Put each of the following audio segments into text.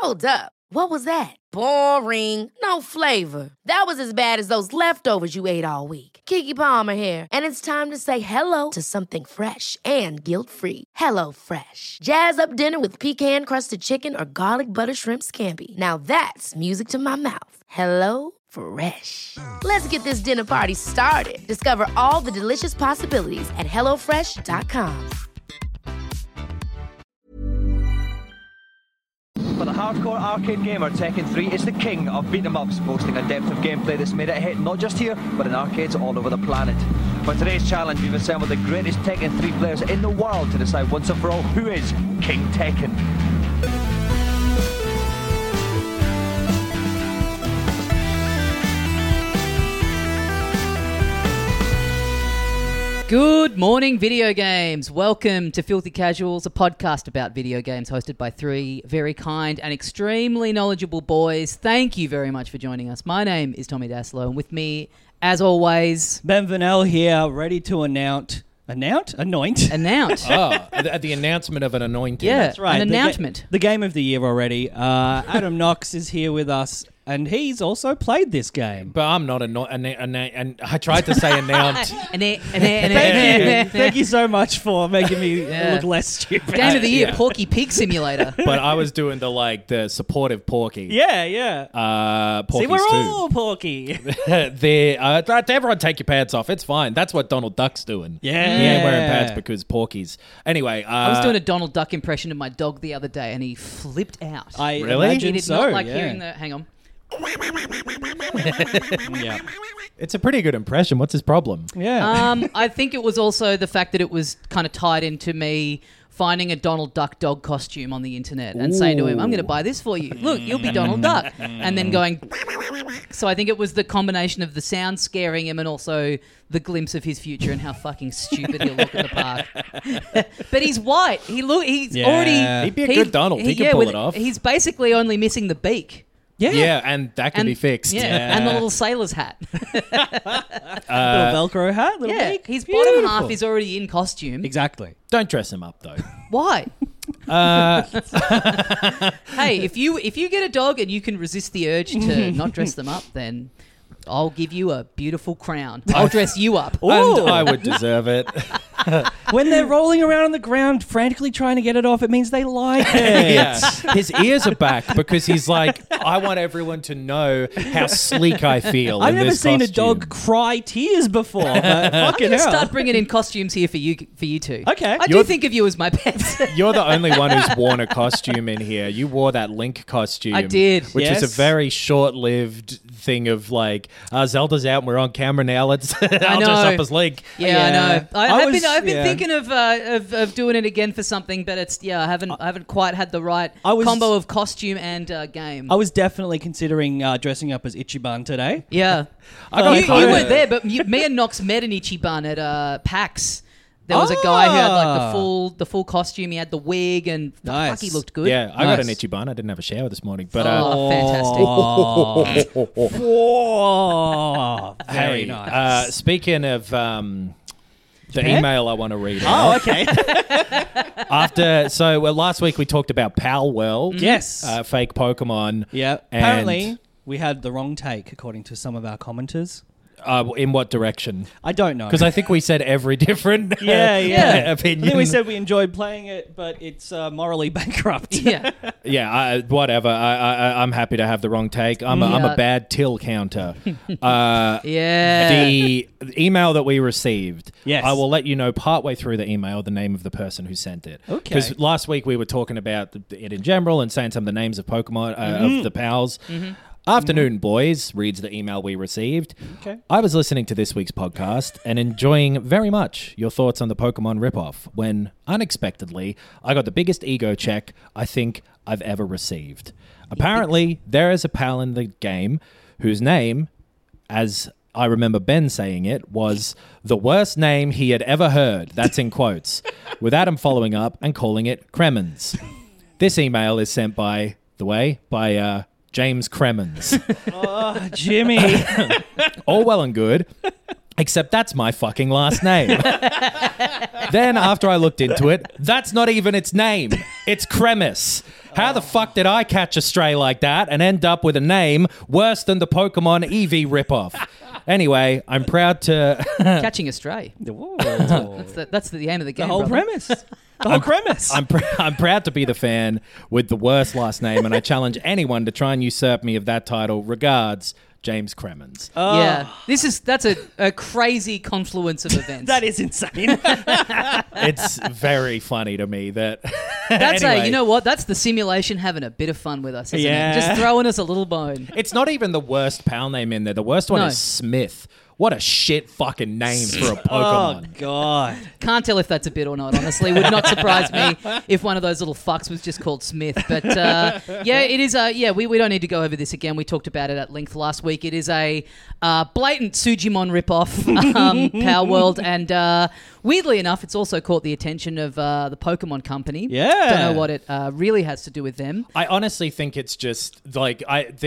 Hold up. What was that? Boring. No flavor. That was as bad as those leftovers you ate all week. Keke Palmer here, and it's time to say hello to something fresh and guilt-free. Hello Fresh. Jazz up dinner with pecan-crusted chicken or garlic butter shrimp scampi. Now that's music to my mouth. Hello Fresh. Let's get this dinner party started. Discover all the delicious possibilities at hellofresh.com. For the hardcore arcade gamer, Tekken 3 is the king of beat-em-ups, boasting a depth of gameplay that's made it a hit not just here, but in arcades all over the planet. For today's challenge, we've assembled the greatest Tekken 3 players in the world to decide once and for all who is King Tekken. Good morning, video games. Welcome to Filthy Casuals, a podcast about video games hosted by three very kind and extremely knowledgeable boys. Thank you very much for joining us. My name is Tommy Daslow, and with me, as always, Ben Vanel here, ready to anoint. The announcement of an anointing. Yeah, that's right. An announcement. The game of the year already. Adam Knox is here with us, and he's also played this game. But I'm not and I tried to say announced. Thank you so much for making me look less stupid. Game of the year, Porky Pig Simulator. But I was doing the supportive Porky. Yeah. Porky's See, we're too. all Porky. Everyone take your pants off. It's fine. That's what Donald Duck's doing. Yeah. He ain't wearing pants because Porky's. Anyway. I was doing a Donald Duck impression of my dog the other day, and he flipped out. I Really? imagine He did so, not like yeah. hearing the... Hang on. Yeah. It's a pretty good impression. What's his problem? Yeah. I think it was also the fact that it was kind of tied into me finding a Donald Duck dog costume on the internet and saying to him, I'm going to buy this for you. Look, you'll be Donald Duck. And then going... So I think it was the combination of the sound scaring him and also the glimpse of his future and how fucking stupid he'll look at the park. But he's white. He's already... He'd be a good Donald. He could pull it off. He's basically only missing the beak. Yeah, and that can be fixed. Yeah, and the little sailor's hat. Little Velcro hat, little beak. His bottom Beautiful. half is already in costume. Exactly. Don't dress him up, though. Why? Hey, if you get a dog and you can resist the urge to not dress them up, then I'll give you a beautiful crown. I'll dress you up. And I would deserve it. When they're rolling around on the ground, frantically trying to get it off, it means they like it. Yeah. His ears are back because he's like, I want everyone to know how sleek I feel. I've in never this seen costume. a dog cry tears before, but I'm fucking going to hell. start bringing in costumes here for you two. Okay. I do think of you as my pets. You're the only one who's worn a costume in here. You wore that Link costume. I did. Which is Yes. a very short-lived thing of like, Zelda's out and we're on camera now. I'll dress up as Link. Yeah, I know. I've been yeah. thinking of doing it again for something, but it's I haven't quite had the right combo of costume and game. I was definitely considering dressing up as Ichiban today. Yeah, you weren't there, but me and Knox met in Ichiban at PAX. There was a guy who had like the full costume. He had the wig and Nice. fuck, he looked good. Yeah, I got an Nice. Ichiban. I didn't have a shower this morning, but Fantastic. Oh, very hey, nice. speaking of the email I want to read. Oh, okay. Last week we talked about Pal World. Yes. Fake Pokemon. Yeah. And, Apparently, we had the wrong take, according to some of our commenters. in what direction? I don't know. Because I think we said every different opinion. opinion. I think we said we enjoyed playing it, but it's morally bankrupt. Yeah. Yeah, whatever. I'm happy to have the wrong take. I'm a bad till counter. Yeah. The email that we received, Yes. I will let you know partway through the email the name of the person who sent it. Okay. Because last week we were talking about it in general and saying some of the names of Pokemon, of the pals. Mm-hmm. Afternoon, boys, reads the email we received. Okay. I was listening to this week's podcast and enjoying very much your thoughts on the Pokemon ripoff when, unexpectedly, I got the biggest ego check I think I've ever received. Apparently, there is a pal in the game whose name, as I remember Ben saying it, was the worst name he had ever heard. That's in quotes. With Adam following up and calling it Cremens. This email is sent by James Cremens. Oh, Jimmy. All well and good, except that's my fucking last name. Then, after I looked into it, that's not even its name. It's Cremis. How the fuck did I catch a stray like that and end up with a name worse than the Pokemon Eevee ripoff? Anyway, I'm proud to... Catching a stray. Whoa. That's the aim of the game. The whole brother. premise. The whole premise. I'm proud to be the fan with the worst last name, and I challenge anyone to try and usurp me of that title. Regards, James Cremens. Yeah, that's a crazy confluence of events. That is insane. It's very funny to me that... That's Anyway. you know what? That's the simulation having a bit of fun with us, isn't Yeah. it? Just throwing us a little bone. It's not even the worst pal name in there. The worst one No. is Smith. What a shit fucking name for a Oh, Pokemon. God. Can't tell if that's a bit or not, honestly. Would not surprise me if one of those little fucks was just called Smith. But yeah, it is we don't need to go over this again. We talked about it at length last week. It is a blatant Sujimon ripoff, Power World, and weirdly enough, it's also caught the attention of the Pokemon Company. Yeah. Don't know what it really has to do with them. I honestly think it's just like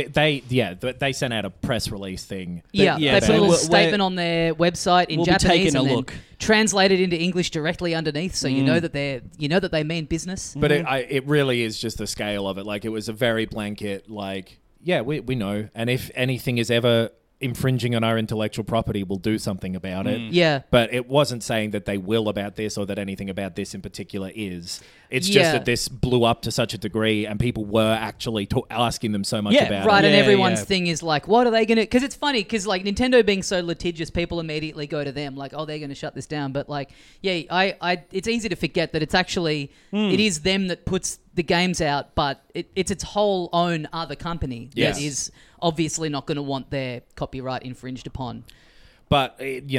they sent out a press release thing. Yeah, yeah, they so put a little we're- statement on their website in We'll be Japanese taking a and then look. translated into English directly underneath, so you know that they mean business. But it really is just the scale of it. Like, it was a very blanket, like, yeah, we know. And if anything is ever infringing on our intellectual property, we'll do something about it. Yeah. But it wasn't saying that they will about this or that anything about this in particular is. It's Yeah. just that this blew up to such a degree and people were actually asking them so much Yeah, about Right, it. and Yeah, everyone's yeah. thing is like, what are they going to... Because it's funny, because like Nintendo being so litigious, people immediately go to them, like, oh, they're going to shut this down. But like, yeah, it's easy to forget that it's actually... It is them that puts the games out, but it's its whole own other company Yes. that is obviously not going to want their copyright infringed upon. But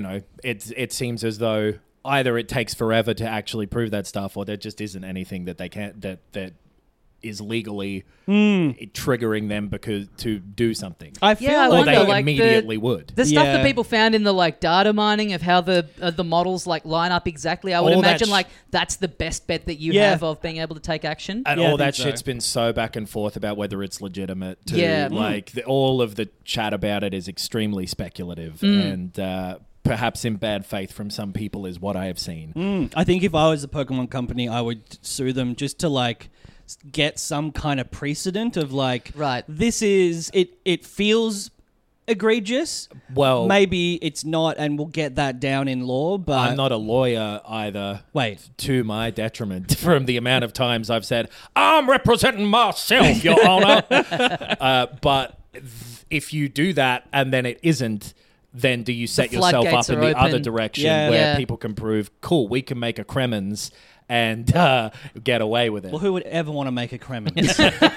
it seems as though either it takes forever to actually prove that stuff, or there just isn't anything that they can't that is legally triggering them because to do something. I feel Yeah, I or wonder, they like, immediately would. The stuff that Yeah. people found in the like data mining of how the models like line up exactly, I would All that imagine like that's the best bet that you Yeah. have of being able to take action. And Yeah, I all that think so. shit's been so back and forth about whether it's legitimate. To, Yeah. like all of the chat about it is extremely speculative and perhaps in bad faith from some people is what I have seen. I think if I was a Pokemon company, I would sue them just to like get some kind of precedent of like, Right. this is it feels egregious. Well, Maybe it's not, and we'll get that down in law. But I'm not a lawyer either. Wait. To my detriment, from the amount of times I've said, I'm representing myself, Your Honor. But if you do that and then it isn't, then do you set yourself up floodgates in are the other open. direction Yeah. where Yeah. people can prove, cool, we can make a Cremens and get away with it? Well, who would ever want to make a Cremens?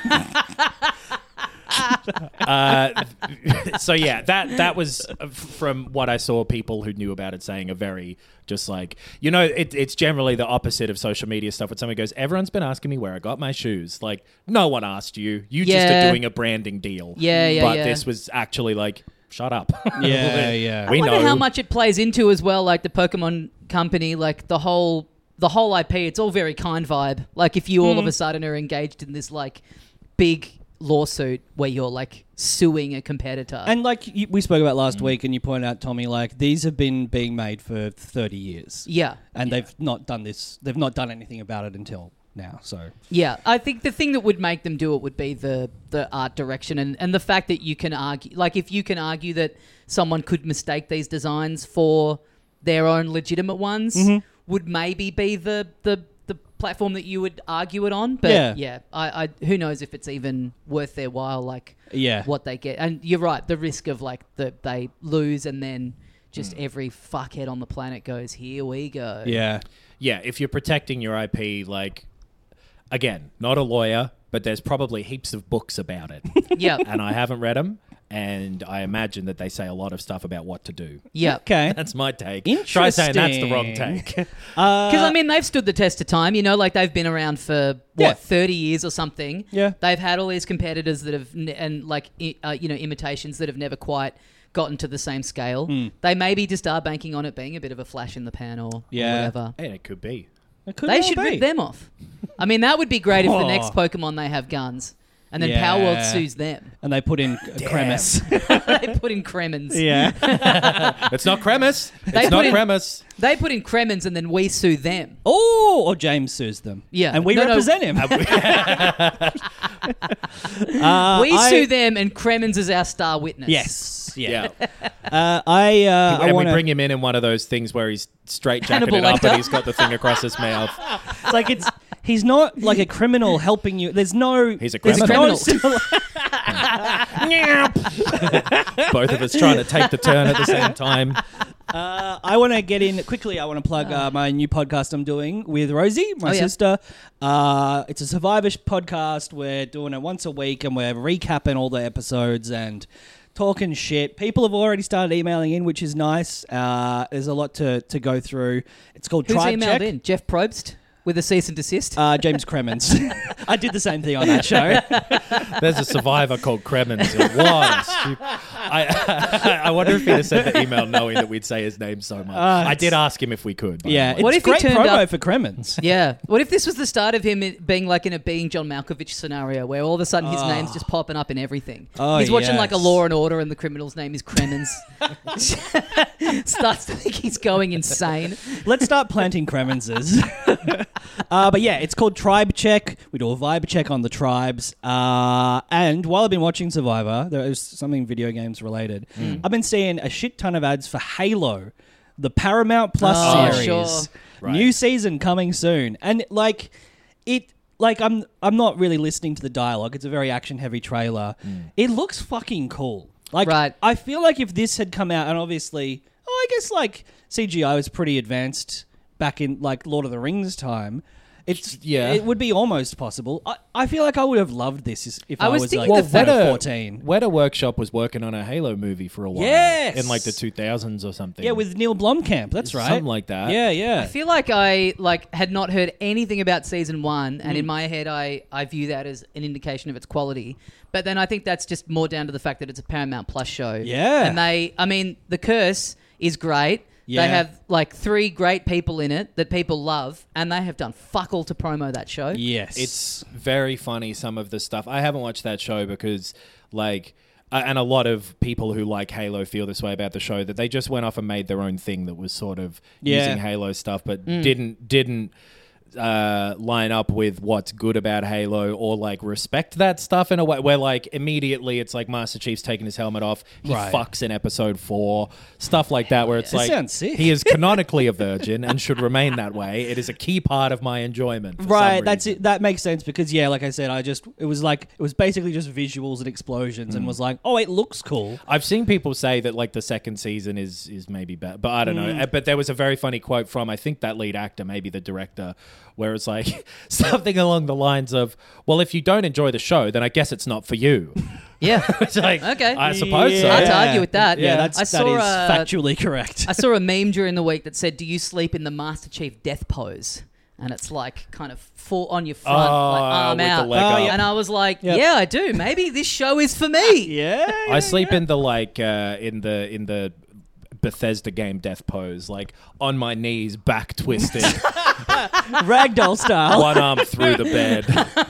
So yeah, that was from what I saw, people who knew about it saying a very just like, it's generally the opposite of social media stuff when someone goes, everyone's been asking me where I got my shoes. Like, no one asked you. You just Yeah. are doing a branding deal. Yeah, But yeah. this was actually like, shut up. Yeah. We I wonder know. how much it plays into as well, like the Pokemon Company, like the whole IP. It's all very kind vibe. Like if you all of a sudden are engaged in this like big lawsuit where you're like suing a competitor. And like we spoke about last week, and you pointed out, Tommy, like these have been being made for 30 years. yeah. And they've not done this. They've not done anything about it until now. So Yeah, I think the thing that would make them do it would be the art direction and the fact that you can argue, like if you can argue that someone could mistake these designs for their own legitimate ones, would maybe be the platform that you would argue it on. But Yeah. I who knows if it's even worth their while, like Yeah. what they get. And you're right, the risk of like they lose and then just every fuckhead on the planet goes, here we go. yeah. Yeah, if you're protecting your IP, like, again, not a lawyer, but there's probably heaps of books about it. Yeah. And I haven't read them, and I imagine that they say a lot of stuff about what to do. Yeah. Okay. That's my take. Try saying that's the wrong Interesting. take. Because I mean, they've stood the test of time. Like they've been around for Yeah. 30 years or something. Yeah. They've had all these competitors that have imitations that have never quite gotten to the same scale. They maybe just are banking on it being a bit of a flash in the pan or Yeah. whatever. And it could be. It could They well should be. rip them off. I mean, that would be great if the Oh. next Pokemon they have guns. And then Yeah. Power World sues them. And they put in Cremis. They put in Cremens. Yeah. It's not Cremis. They It's put not in- Cremis. They put in Cremens and then we sue them. Oh, or James sues them. Yeah. And we No, no. represent him. We sue them and Cremens is our star witness. Yes. Yeah. I And want we to. bring him in one of those things where he's straight jacketed Hannibal up Lecter. and he's got the thing across his mouth. It's like he's not like a criminal helping you. There's no. He's a there's criminal. no similar- Both of us trying to take the turn at the same time. I want to get in quickly. I want to plug my new podcast I'm doing with Rosie, my Oh, yeah. sister. It's a Survivor podcast. We're doing it once a week, and we're recapping all the episodes and talking shit. People have already started emailing in, which is nice. There's a lot to go through. It's called Who's Tribe emailed Check. in? Jeff Probst with a cease and desist? James Cremens. I did the same thing on that show. There's a survivor called Cremens. I wonder if he'd have sent the email knowing that we'd say his name so much. I did ask him if we could. by Yeah, the way. What it's if he great turned promo up- for Cremens. Yeah. What if this was the start of him being like in a Being John Malkovich scenario where all of a sudden his name's just popping up in everything? Oh, He's watching like a yes. Law and Order and the criminal's name is Cremens. Starts to think he's going insane. Let's start planting Cremenses. But yeah, it's called Tribe Check. We do a vibe check on the tribes. And while I've been watching Survivor, there is something video games related. I've been seeing a shit ton of ads for Halo, the Paramount Plus Oh, series. sure. Right. New season coming soon. And I'm not really listening to the dialogue. It's a very action heavy trailer. It looks fucking cool. Like Right. I feel like if this had come out, and obviously, I guess like CGI was pretty advanced back in like Lord of the Rings time. It would be almost possible. I feel like I would have loved this if I I was was thinking like the fact- 14. Weta Workshop was working on a Halo movie for a while. Yes! In like the 2000s or something. Yeah, with Neil Blomkamp. That's right. Something like that. Yeah, yeah. I feel like I had not heard anything about season 1, and in my head I view that as an indication of its quality. But then I think that's just more down to the fact that it's a Paramount Plus show. Yeah. And The Curse is great. Yeah. They have like 3 great people in it that people love, and they have done fuck all to promo that show. Yes. It's very funny, some of the stuff. I haven't watched that show because, like, and a lot of people who like Halo feel this way about the show, that they just went off and made their own thing that was sort of using Halo stuff, but didn't line up with what's good about Halo or like respect that stuff in a way where like immediately it's like Master Chief's taking his helmet off, he Right. fucks in episode 4, stuff like that, where it's That like sounds sick. he is canonically a virgin and should remain that way. It is a key part of my enjoyment. For Right, some that's reason. it. That makes sense because like I said, it was basically just visuals and explosions, and was like, oh, it looks cool. I've seen people say that like the second season is maybe better, but I don't know. But there was a very funny quote from I think that lead actor, maybe the director, where it's like something along the lines of, "Well, if you don't enjoy the show, then I guess it's not for you." Yeah. It's like, Okay. I suppose so. Hard to argue with that. Yeah, I that is saw, factually correct. I saw a meme during the week that said, "Do you sleep in the Master Chief death pose?" And it's like kind of full on your front, like arm with the out. leg up. And I was like, Yep. yeah, I do. Maybe this show is for me. yeah, I sleep in the like in the Bethesda game death pose, like on my knees, back twisted, ragdoll style. one arm through the bed.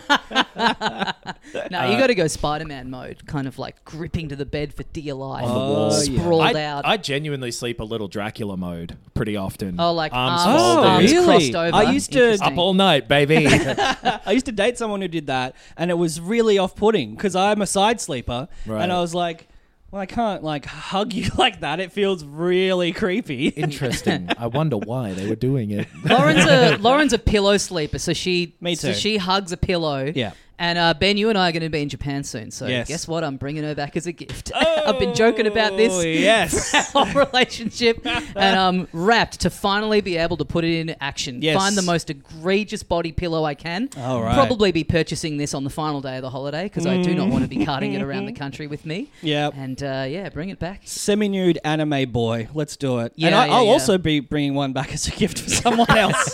No, you got to go Spider-Man mode, kind of like gripping to the bed for dear life. On the wall. Sprawled out. I genuinely sleep a little Dracula mode pretty often. Oh, like arms arms, folded. arms really? crossed over. I used to- Interesting. Up all night, baby. I used to date someone who did that, and it was really off-putting because I'm a side sleeper, Right. and I was like, well, I can't like hug you like that. It feels really creepy. Interesting. I wonder why they were doing it. Lauren's a pillow sleeper, so she Me So too. she hugs a pillow. Yeah. And Ben, you and I are going to be in Japan soon, so Yes. guess what? I'm bringing her back as a gift. I've been joking about this Oh, yes. for our whole relationship, and I'm wrapped to finally be able to put it into action. Yes. Find the most egregious body pillow I can. All right. Probably be purchasing this on the final day of the holiday because I do not want to be carting it around the country with me. Yeah. And bring it back. Semi-nude anime boy. Let's do it. Yeah, and yeah, I'll yeah. also be bringing one back as a gift for someone else.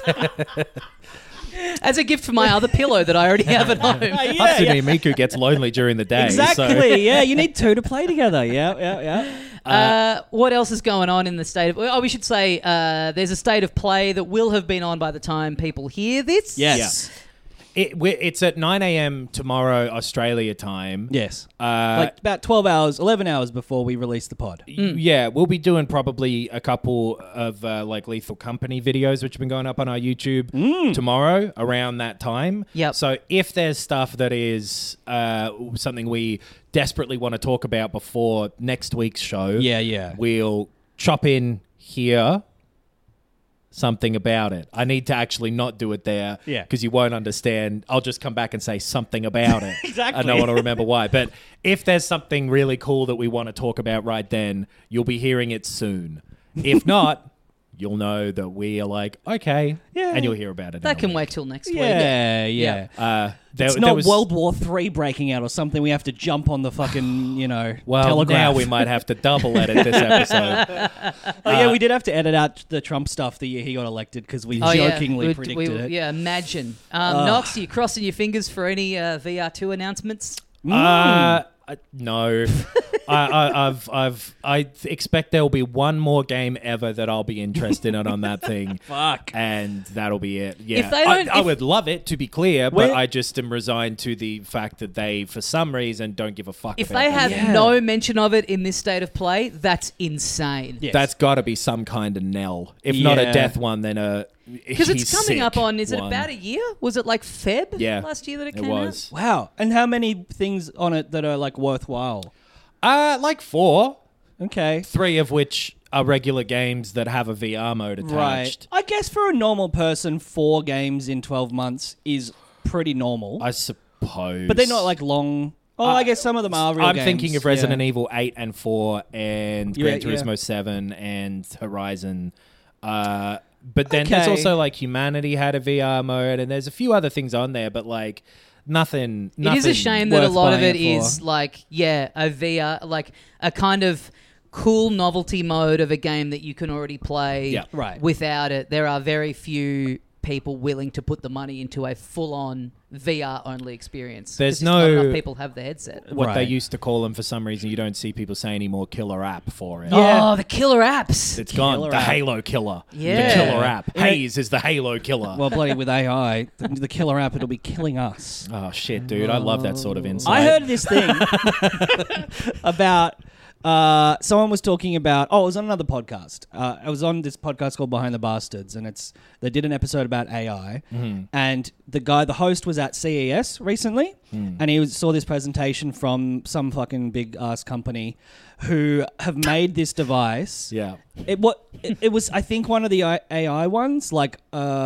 As a gift for my other pillow that I already have at home. Hatsune Miku gets lonely during the day. So. Exactly. Yeah, you need 2 to play together. Yeah. What else is going on in the state of... Oh, we should say there's a state of play that will have been on by the time people hear this. Yes. It's at 9 a.m. tomorrow, Australia time. Yes. Uh, Like about 12 hours, 11 hours before we release the pod. Yeah, we'll be doing probably a couple of like Lethal Company videos, which have been going up on our YouTube tomorrow around that time. Yep. So if there's stuff that is something we desperately want to talk about before next week's show, Yeah. we'll chop in here something about it. I need to actually not do it there because you won't understand. I'll just come back and say something about it. Exactly. And I want to remember why. But if there's something really cool that we want to talk about right then, you'll be hearing it soon. If not, you'll know that we are like, okay, and you'll hear about it. That can wait till next week. Yeah. It's not World War III breaking out or something. We have to jump on the fucking, telegraph. Now we might have to double edit this episode. We did have to edit out the Trump stuff the year he got elected because we jokingly predicted it. Yeah, imagine. Nox, are you crossing your fingers for any VR2 announcements? No. I expect there will be one more game ever that I'll be interested in on that thing. Fuck. And that'll be it. Yeah. If they don't- I would love it, to be clear, but I just am resigned to the fact that they, for some reason, don't give a fuck If about they that. have no mention of it in this state of play, that's insane. Yes. That's got to be some kind of knell. If not a Yeah. death one, then a Because it's he's coming up sick on, is it one. about a year? Was it like Feb Yeah. last year that it It came was. Wow. And how many things on it that are like worthwhile? Like 4. Okay. 3 of which are regular games that have a VR mode attached. Right. I guess for a normal person, 4 games in 12 months is pretty normal. I suppose. But they're not like long. Oh, I guess some of them are real I'm games. thinking of Resident Evil 8 and 4 and Gran Yeah, Turismo yeah. 7 and Horizon. But then there's Okay. also like Humanity had a VR mode and there's a few other things on there, but like nothing. It is a shame that a worth lot of buying it it for. is like, a VR, like a kind of cool novelty mode of a game that you can already play Yeah. Right. without it. There are very few people willing to put the money into a full-on VR-only experience. There's 'Cause just not no- enough people have the headset. What they Right. used to call them, for some reason, you don't see people say anymore, killer app for it. Yeah. Oh, the killer apps. It's gone. Killer The app. Halo killer. Yeah. The killer app. Haze is the Halo killer. Well, bloody with AI, the killer app, it'll be killing us. Oh, shit, dude. I love that sort of insight. I heard this thing about someone was talking about. Oh, it was on another podcast. I was on this podcast called Behind the Bastards, and they did an episode about AI. And the host, was at CES recently, and he saw this presentation from some fucking big ass company who have made this device. Yeah. It was I think one of the AI ones, like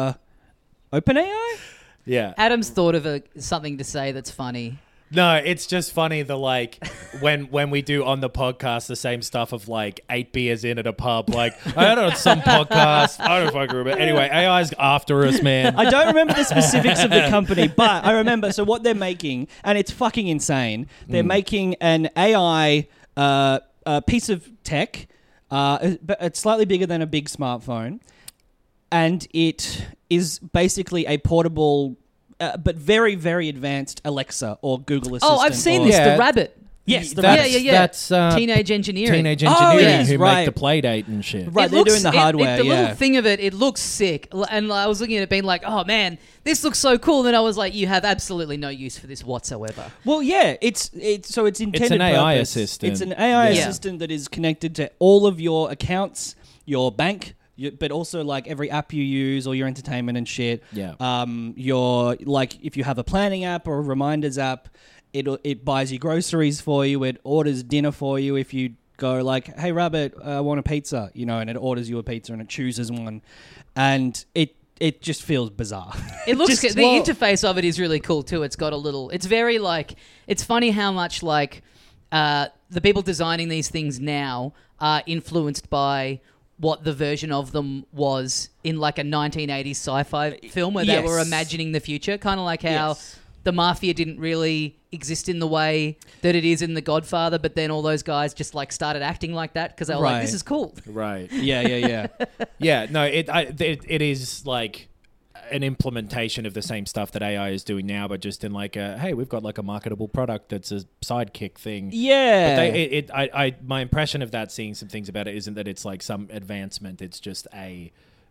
OpenAI. Yeah. Adam's thought of something to say that's funny. No, it's just funny the when we do on the podcast the same stuff of like 8 beers in at a pub. Like I heard it on some podcast. I don't fucking remember. Anyway, AI's after us, man. I don't remember the specifics of the company, but I remember. So what they're making, and it's fucking insane. They're making an AI piece of tech, but it's slightly bigger than a big smartphone, and it is basically a portable. But very, very advanced Alexa or Google Assistant. Oh, I've seen or- this. Yeah. The rabbit. Yes, the That's- rabbit. That's Teenage engineering. Teenage Oh, engineering it is, who right. make the play date and shit. Right, It they're doing the hardware, the yeah. little thing of it looks sick. And I was looking at it being like, oh man, this looks so cool. And then I was like, you have absolutely no use for this whatsoever. Well, yeah, it's intended. an AI purpose. assistant. It's an AI Yeah. assistant that is connected to all of your accounts, your bank, but also like every app you use, all your entertainment and shit. Yeah. Your like if you have a planning app or a reminders app, it buys you groceries for you. It orders dinner for you if you go like, hey Rabbit, I want a pizza, and it orders you a pizza and it chooses one, and it just feels bizarre. It looks Just- the well- interface of it is really cool too. It's got it's very it's funny how much the people designing these things now are influenced by what the version of them was in like a 1980s sci-fi film where they were Yes. imagining the future, kind of like how Yes. the mafia didn't really exist in the way that it is in The Godfather, but then all those guys just started acting like that because they were like, Right. this is cool. Right. Yeah. Yeah. No, it is like an implementation of the same stuff that AI is doing now, but just in hey, we've got a marketable product that's a sidekick thing. Yeah. But my impression of that, seeing some things about it, isn't that it's some advancement. It's just a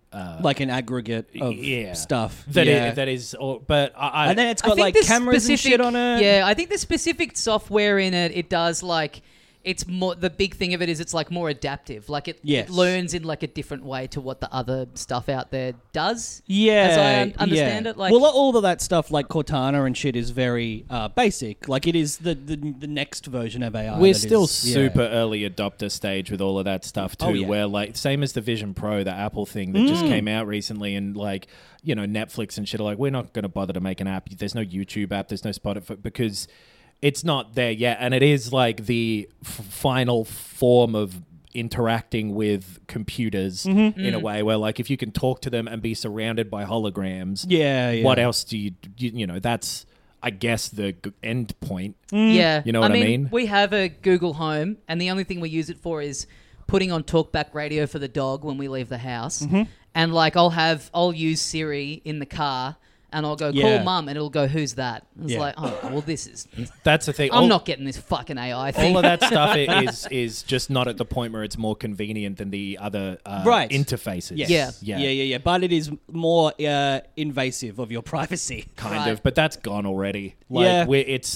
like an aggregate of stuff. That is, but and then it's got I think like the cameras and shit on it. Yeah, I think the specific software in it does like. It's more, the big thing of it is it's like more adaptive. Like it learns in like a different way to what the other stuff out there does. Yeah, as I understand it. Like, well, all of that stuff like Cortana and shit is very basic. Like it is the next version of AI. We're still super early adopter stage with all of that stuff too. Oh, yeah. Where like same as the Vision Pro, the Apple thing that just came out recently, and like Netflix and shit are like, we're not going to bother to make an app. There's no YouTube app. There's no Spotify because it's not there yet, and it is like the final form of interacting with computers in a way where, like, if you can talk to them and be surrounded by holograms, what else do you know? That's, I guess, the end point. Yeah, you know what I mean? We have a Google Home, and the only thing we use it for is putting on talkback radio for the dog when we leave the house, and like I'll use Siri in the car. And I'll go, call mum, and it'll go, who's that? And it's like, oh, well, that's the thing. I'm not getting this fucking AI thing. All of that stuff is just not at the point where it's more convenient than the other interfaces. Yes. Yeah. But it is more invasive of your privacy, kind of. But that's gone already. Like,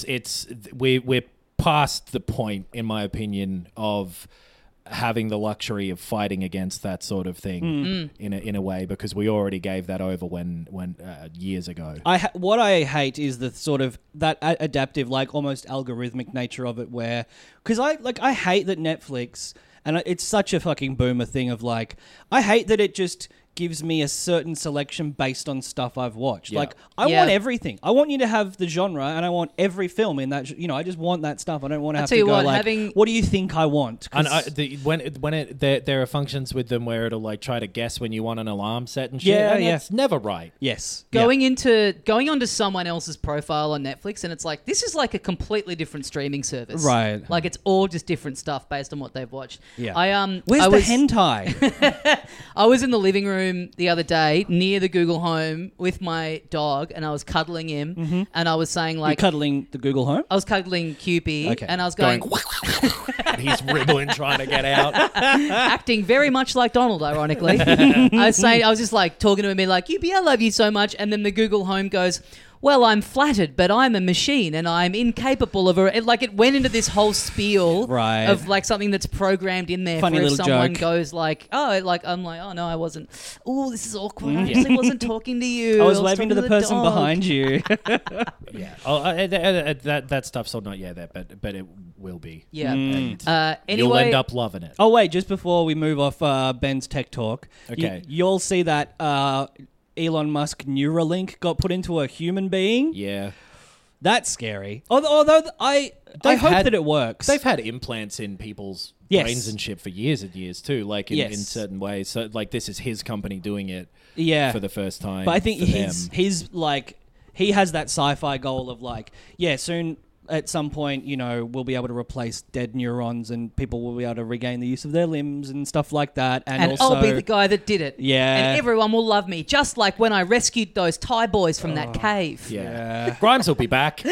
we're past the point, in my opinion, of having the luxury of fighting against that sort of thing in a way, because we already gave that over when years ago. What I hate is the sort of that adaptive, like almost algorithmic nature of it, where because I hate that Netflix, and it's such a fucking boomer thing of like, I hate that it just gives me a certain selection based on stuff I've watched. Like, I want everything. I want you to have the genre, and I want every film in that. I just want that stuff. I don't want to have to go what do you think I want? And there are functions with them where it'll like try to guess when you want an alarm set and shit. And that's never right. Yes. Going onto someone else's profile on Netflix, and it's like, this is like a completely different streaming service. Right. Like, it's all just different stuff based on what they've watched. Yeah. Where's the hentai? I was in the living room the other day near the Google Home with my dog, and I was cuddling him, and I was saying like... You're cuddling the Google Home? I was cuddling Cupie, and I was going he's ribbling trying to get out. Acting very much like Donald, ironically. I was just like talking to him, like, Cupie, I love you so much, and then the Google Home goes, well, I'm flattered, but I'm a machine and I'm incapable of it went into this whole spiel of like something that's programmed in there. Funny for if little someone joke. Goes like, I'm like, oh no, I wasn't. Oh, this is awkward. I actually wasn't talking to you. I was waving to the person dog. behind you. Yeah. That stuff's still not yet there, but it will be. Yeah. And anyway, you'll end up loving it. Oh wait, just before we move off Ben's tech talk, okay, you'll see that Elon Musk Neuralink got put into a human being. Yeah. That's scary. Although I hope that it works. They've had implants in people's brains and shit for years and years too, like in certain ways. So like this is his company doing it for the first time. But I think he's like, he has that sci-fi goal of like, soon at some point, we'll be able to replace dead neurons and people will be able to regain the use of their limbs and stuff like that. And also, I'll be the guy that did it. Yeah. And everyone will love me, just like when I rescued those Thai boys from that cave. Yeah. Grimes will be back.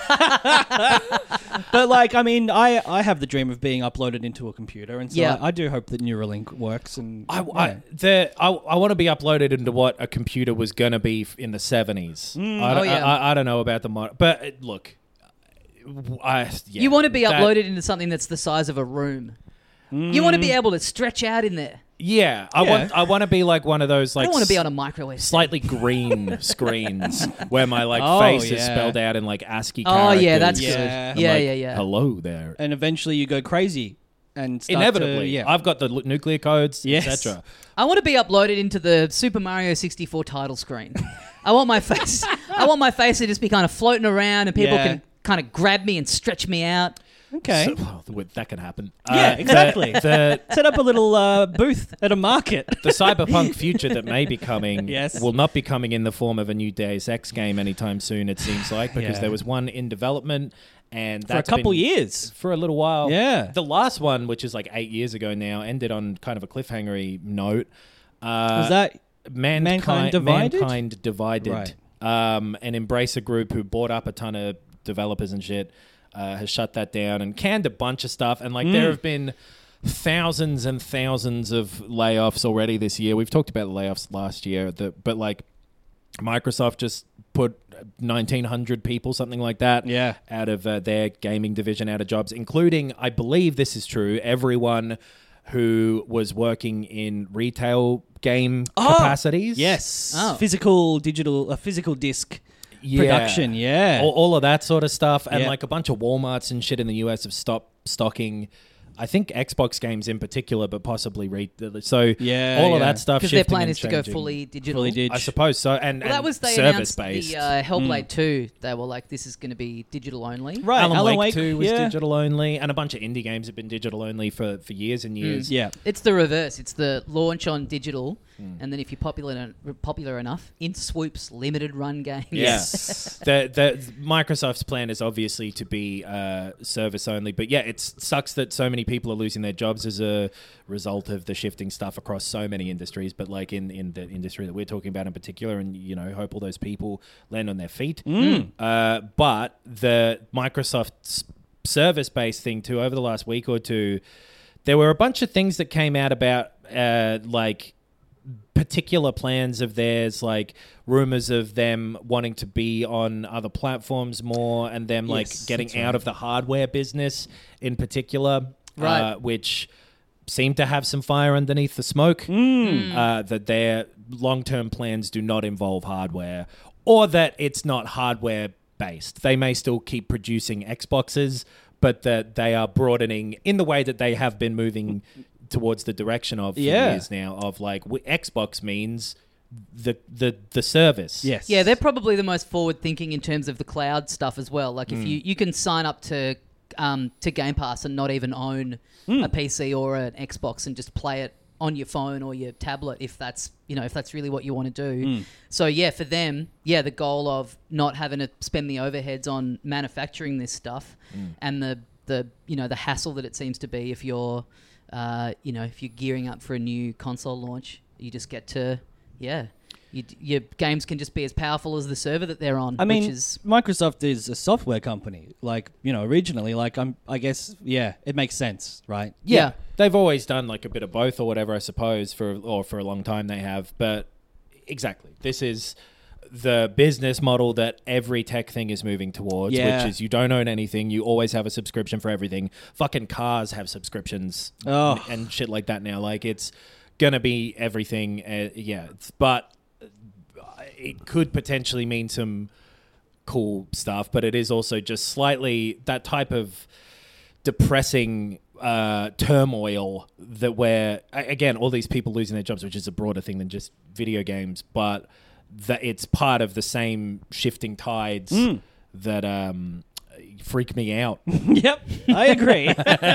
But like, I mean, I have the dream of being uploaded into a computer, and so I do hope that Neuralink works. And I want to be uploaded into what a computer was going to be in the 70s. I don't know about the but look, you want to be uploaded into something that's the size of a room. You want to be able to stretch out in there. Yeah, I want to be like one of those like I don't want to be on a microwave slightly green screens where my face is spelled out in like ASCII characters. Oh yeah, that's good. I'm Yeah. Hello there. And eventually you go crazy and start inevitably. I've got the nuclear codes, etc. I want to be uploaded into the Super Mario 64 title screen. I want my face to just be kind of floating around, and people can kind of grab me and stretch me out. Okay. That can happen. Yeah, exactly. Set up a little booth at a market. The cyberpunk future that may be coming will not be coming in the form of a new Deus Ex game anytime soon, it seems like, because there was one in development, and that's for a couple years. For a little while. Yeah. The last one, which is like 8 years ago now, ended on kind of a cliffhanger-y note. Was that Mankind Divided? Mankind Divided. Right. An Embracer group who bought up a ton of developers and shit has shut that down and canned a bunch of stuff, and like there have been thousands and thousands of layoffs already this year. We've talked about the layoffs last year, but like Microsoft just put 1,900 people, something like that, out of their gaming division out of jobs, including, I believe this is true, everyone who was working in retail game capacities. Yes. Oh. Physical disc production, all of that sort of stuff, and Yeah. like a bunch of Walmarts and shit in the US have stopped stocking, I think, Xbox games in particular, but possibly all of that stuff. Because their shifting plan and is to go changing. fully digital. I suppose so, and Well, that was they service announced based. the Hellblade 2. They were like, this is going to be digital only. Right. Alan Wake 2 was digital only, and a bunch of indie games have been digital only for years and years. Yeah. It's the reverse. It's the launch on digital, and then if you're popular enough, in swoops limited run games. Yes. the Microsoft's plan is obviously to be service only, but yeah, it sucks that so many people are losing their jobs as a result of the shifting stuff across so many industries, but like in the industry that we're talking about in particular, and hope all those people land on their feet. But the Microsoft service-based thing too, over the last week or two, there were a bunch of things that came out about like particular plans of theirs, like rumors of them wanting to be on other platforms more, and them like getting out of the hardware business in particular, Right. which seem to have some fire underneath the smoke. That their long-term plans do not involve hardware, or that it's not hardware based. They may still keep producing Xboxes, but that they are broadening in the way that they have been moving towards the direction of for years now, of like Xbox means the service. Yes. Yeah, they're probably the most forward thinking in terms of the cloud stuff as well. Like if you can sign up to Game Pass and not even own a PC or an Xbox and just play it on your phone or your tablet if that's really what you want to do. So yeah, for them, the goal of not having to spend the overheads on manufacturing this stuff and the hassle that it seems to be if you're if you're gearing up for a new console launch, you just get to your games can just be as powerful as the server that they're on. I mean, which is Microsoft is a software company. Like, originally, like I guess, it makes sense, right? Yeah. They've always done like a bit of both or whatever, I suppose, for a long time they have. But exactly, this is the business model that every tech thing is moving towards, which is you don't own anything. You always have a subscription for everything. Fucking cars have subscriptions and shit like that now. Like, it's going to be everything. But it could potentially mean some cool stuff, but it is also just slightly that type of depressing turmoil that where, again, all these people losing their jobs, which is a broader thing than just video games, but that it's part of the same shifting tides that freak me out. Yep, I agree.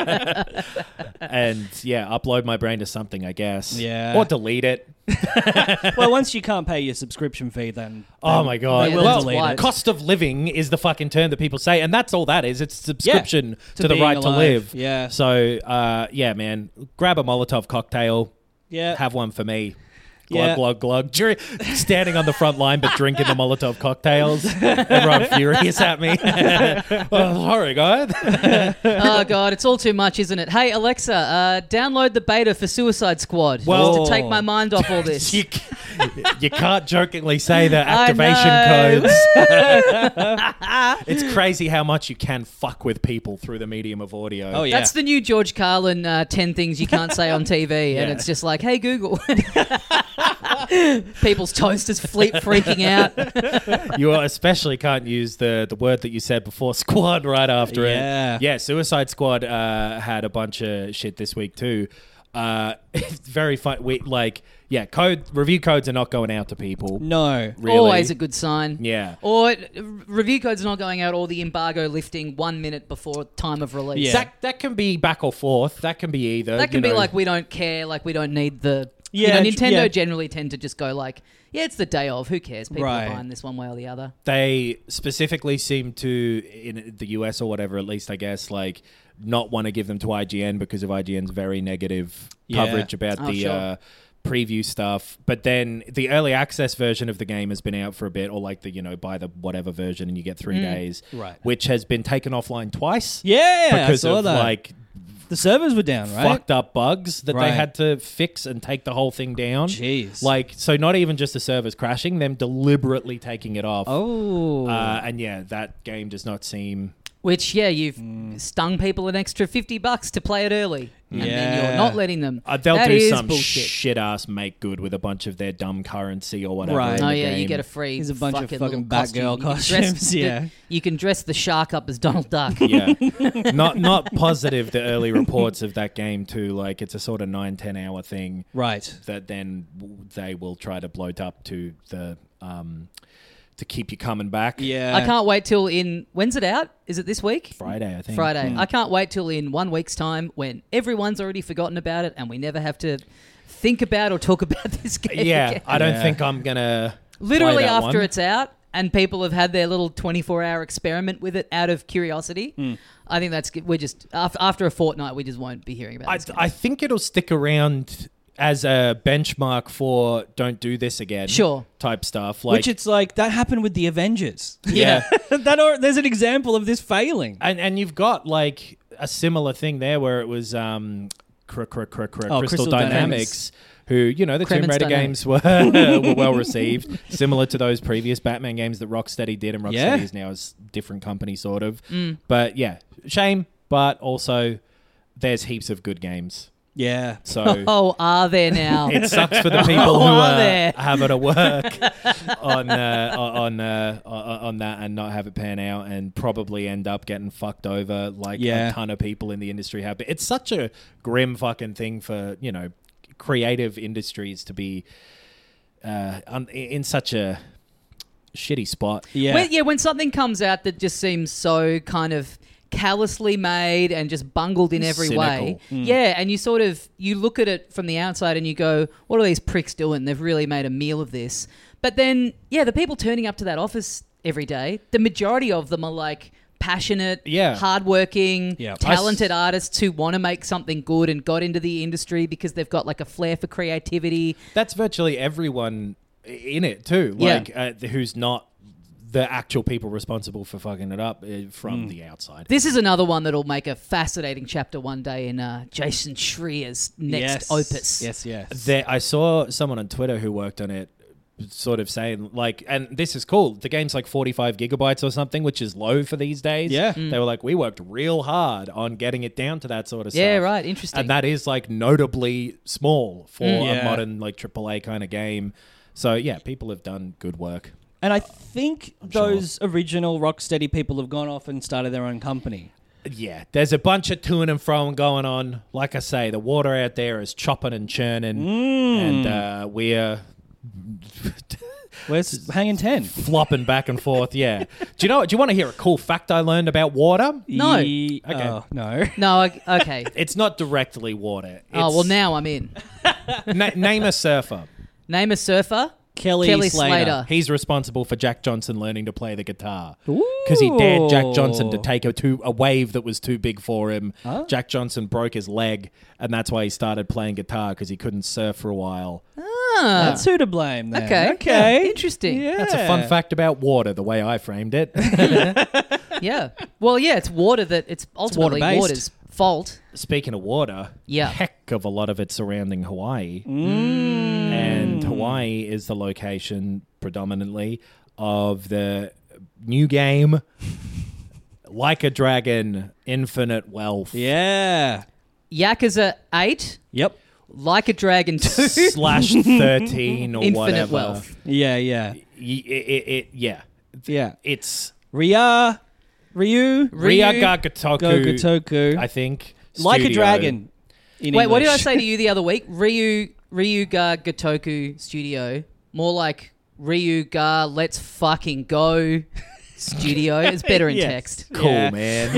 And upload my brain to something, I guess. Yeah. Or delete it. Well, once you can't pay your subscription fee, then Oh my god! Yeah, will that's delete why. it. Cost of living is the fucking term that people say, and that's all that is. It's subscription To to the being right to alive. live. Yeah. So, man, grab a Molotov cocktail. Yeah. Have one for me. Glug, Yeah. glug, glug. Standing on the front line, but drinking the Molotov cocktails. Everyone furious at me. Oh, sorry, guys. oh god, it's all too much, isn't it? Hey Alexa, download the beta for Suicide Squad. Well- just to take my mind off all this. You can't jokingly say the I activation know. codes. It's crazy how much you can fuck with people through the medium of audio. Oh, yeah. That's the new George Carlin 10 things you can't say on TV, and it's just like, hey Google. People's toasters freaking out. You especially can't use the word that you said before, squad, right after it. Yeah, Suicide Squad had a bunch of shit this week too. It's very fun. Review codes are not going out to people. No. Really. Always a good sign. Yeah. Or review codes are not going out, or the embargo lifting 1 minute before time of release. Yeah. That can be back or forth. That can be either. That can be like, we don't care, like we don't need the... Yeah, Nintendo generally tend to just go like, it's the day of, who cares? People Right. are buying this one way or the other. they specifically seem to, in the US or whatever, at least I guess, like not want to give them to IGN because of IGN's very negative coverage about sure. preview stuff. But then the early access version of the game has been out for a bit, or like buy the whatever version and you get 3 days, Right. which has been taken offline twice. Yeah, because I saw of that. like The servers were down, right? fucked up bugs that Right. they had to fix and take the whole thing down. Jeez. Like, so not even just the servers crashing, them deliberately taking it off. Oh. And yeah, that game does not seem... Which, yeah, you've stung people an extra $50 to play it early. And then Yeah. you're not letting them. They'll That do is some bullshit. shit-ass make-good with a bunch of their dumb currency or whatever. Right. in Oh the yeah, game. you get a free. Here's a bunch of fucking fucking little Batgirl costume. costumes, yeah. You can dress the shark up as Donald Duck. Yeah. Not positive, the early reports of that game too. Like, it's a sort of 9-10 hour thing Right. that then they will try to bloat up to the... to keep you coming back. Yeah. I can't wait till when's it out? Is it this week? Friday, I think. Friday. I can't wait till in 1 week's time when everyone's already forgotten about it and we never have to think about or talk about this game Yeah, again. I don't Yeah. think I'm gonna Literally play that after one. it's out and people have had their little 24-hour experiment with it out of curiosity. I think that's good. We're just after a fortnight we just won't be hearing about this game. I think it'll stick around as a benchmark for don't do this again. Sure. Type stuff. Like, Which it's like, that happened with the Avengers. yeah. There's an example of this failing. and you've got like a similar thing there where it was Crystal Crystal Dynamics. Who, you know, the Tomb Kremen's Raider Dynamics. games were well received, similar to those previous Batman games that Rocksteady did, and Rocksteady Yeah. is now a different company, sort of. But yeah, shame, but also there's heaps of good games. Yeah. So Oh, are there now? it sucks for the people who Are there? have it at work on that and not have it pan out and probably end up getting fucked over like Yeah. a ton of people in the industry have. But it's such a grim fucking thing for, you know, creative industries to be in such a shitty spot. Yeah. When something comes out that just seems so kind of callously made and just bungled in every way. Yeah, and you look at it from the outside and you go, what are these pricks doing? They've really made a meal of this. But then, yeah, the people turning up to that office every day, the majority of them are like passionate, hardworking, Yeah. talented artists who want to make something good and got into the industry because they've got like a flair for creativity. That's virtually everyone in it too. Yeah. Like who's not the actual people responsible for fucking it up from the outside. This is another one that'll make a fascinating chapter one day in Jason Schreier's next opus. Yes. I saw someone on Twitter who worked on it sort of saying, like, and this is cool, the game's like 45 gigabytes or something, which is low for these days. Yeah. They were like, we worked real hard on getting it down to that sort of stuff. Yeah, right. Interesting. And that is like notably small for a Yeah. modern like AAA kind of game. So yeah, people have done good work. And I think those original Rocksteady people have gone off and started their own company. Yeah, there's a bunch of toing and froing going on. Like I say, the water out there is chopping and churning, and we're Where's Hanging 10? flopping back and forth. Yeah. Do you want to hear a cool fact I learned about water? No. Okay. Oh, no. No, okay. It's not directly water. Oh, well, now I'm in. Name a surfer. Name a surfer. Kelly Slater. He's responsible for Jack Johnson learning to play the guitar because he dared Jack Johnson to take a wave that was too big for him. Jack Johnson broke his leg, and that's why he started playing guitar because he couldn't surf for a while. That's who to blame then. Okay. Okay. Yeah, interesting. Yeah. That's a fun fact about water, the way I framed it. Yeah. Well, yeah, it's water it's ultimately water-based. water's fault. Speaking of water, Yeah. heck of a lot of it surrounding Hawaii. And Hawaii is the location predominantly of the new game, Like a Dragon, Infinite Wealth. Yeah. Yakuza 8, Yep. Like a Dragon 2, Slash 13 or Infinite whatever. Wealth. Yeah. Yeah. Yeah. It's Ryu. Ryaga Gotoku, Gotoku. I think. Like a Studio. Dragon. In Wait, what did I English. say to you the other week? Ryuga Gotoku Studio. More like Ryuga Let's Fucking Go Studio. It's better in Yes. text. Cool, Yeah. man.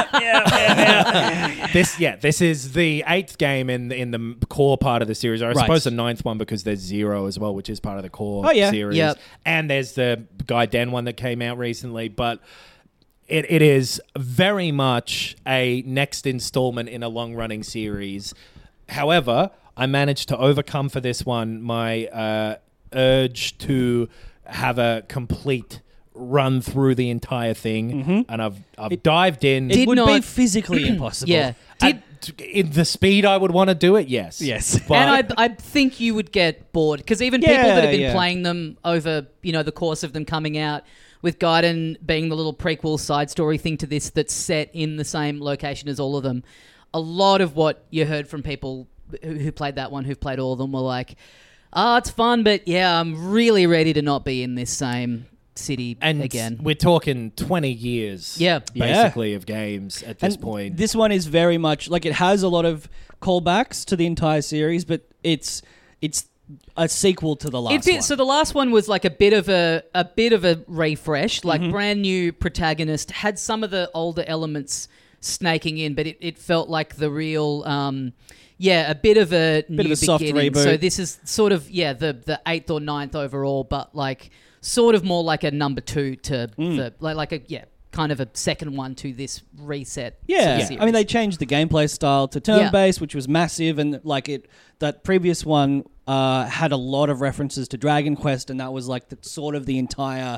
Yeah. This is the 8th game in the core part of the series. Or I Right. suppose the 9th one because there's Zero as well, which is part of the core Oh, yeah. series. Yep. And there's the Gaiden one that came out recently, but it is very much a next installment in a long-running series. However, I managed to overcome for this one my urge to have a complete run through the entire thing, and I've dived in. It would be not- physically impossible. Yeah. in the speed I would want to do it, yes. Yes. But And I think you would get bored because even people that have been Yeah. playing them over, the course of them coming out, with Gaiden being the little prequel side story thing to this that's set in the same location as all of them, a lot of what you heard from people who played that one, who've played all of them, were like, it's fun, but yeah, I'm really ready to not be in this same city again. we're talking 20 years Yeah. basically of games at this point. This one is very much like it has a lot of callbacks to the entire series, but it's a sequel to the last one. So the last one was like a bit of a refresh, like brand new protagonist, had some of the older elements snaking in, but it felt like the real a bit of a new of a soft beginning. reboot. So this is sort of the 8th or 9th overall, but like sort of more like a number 2 to the kind of a second one to this reset. Yeah, series. I mean they changed the gameplay style to turn-based, which was massive, and that previous one had a lot of references to Dragon Quest, and that was like sort of the entire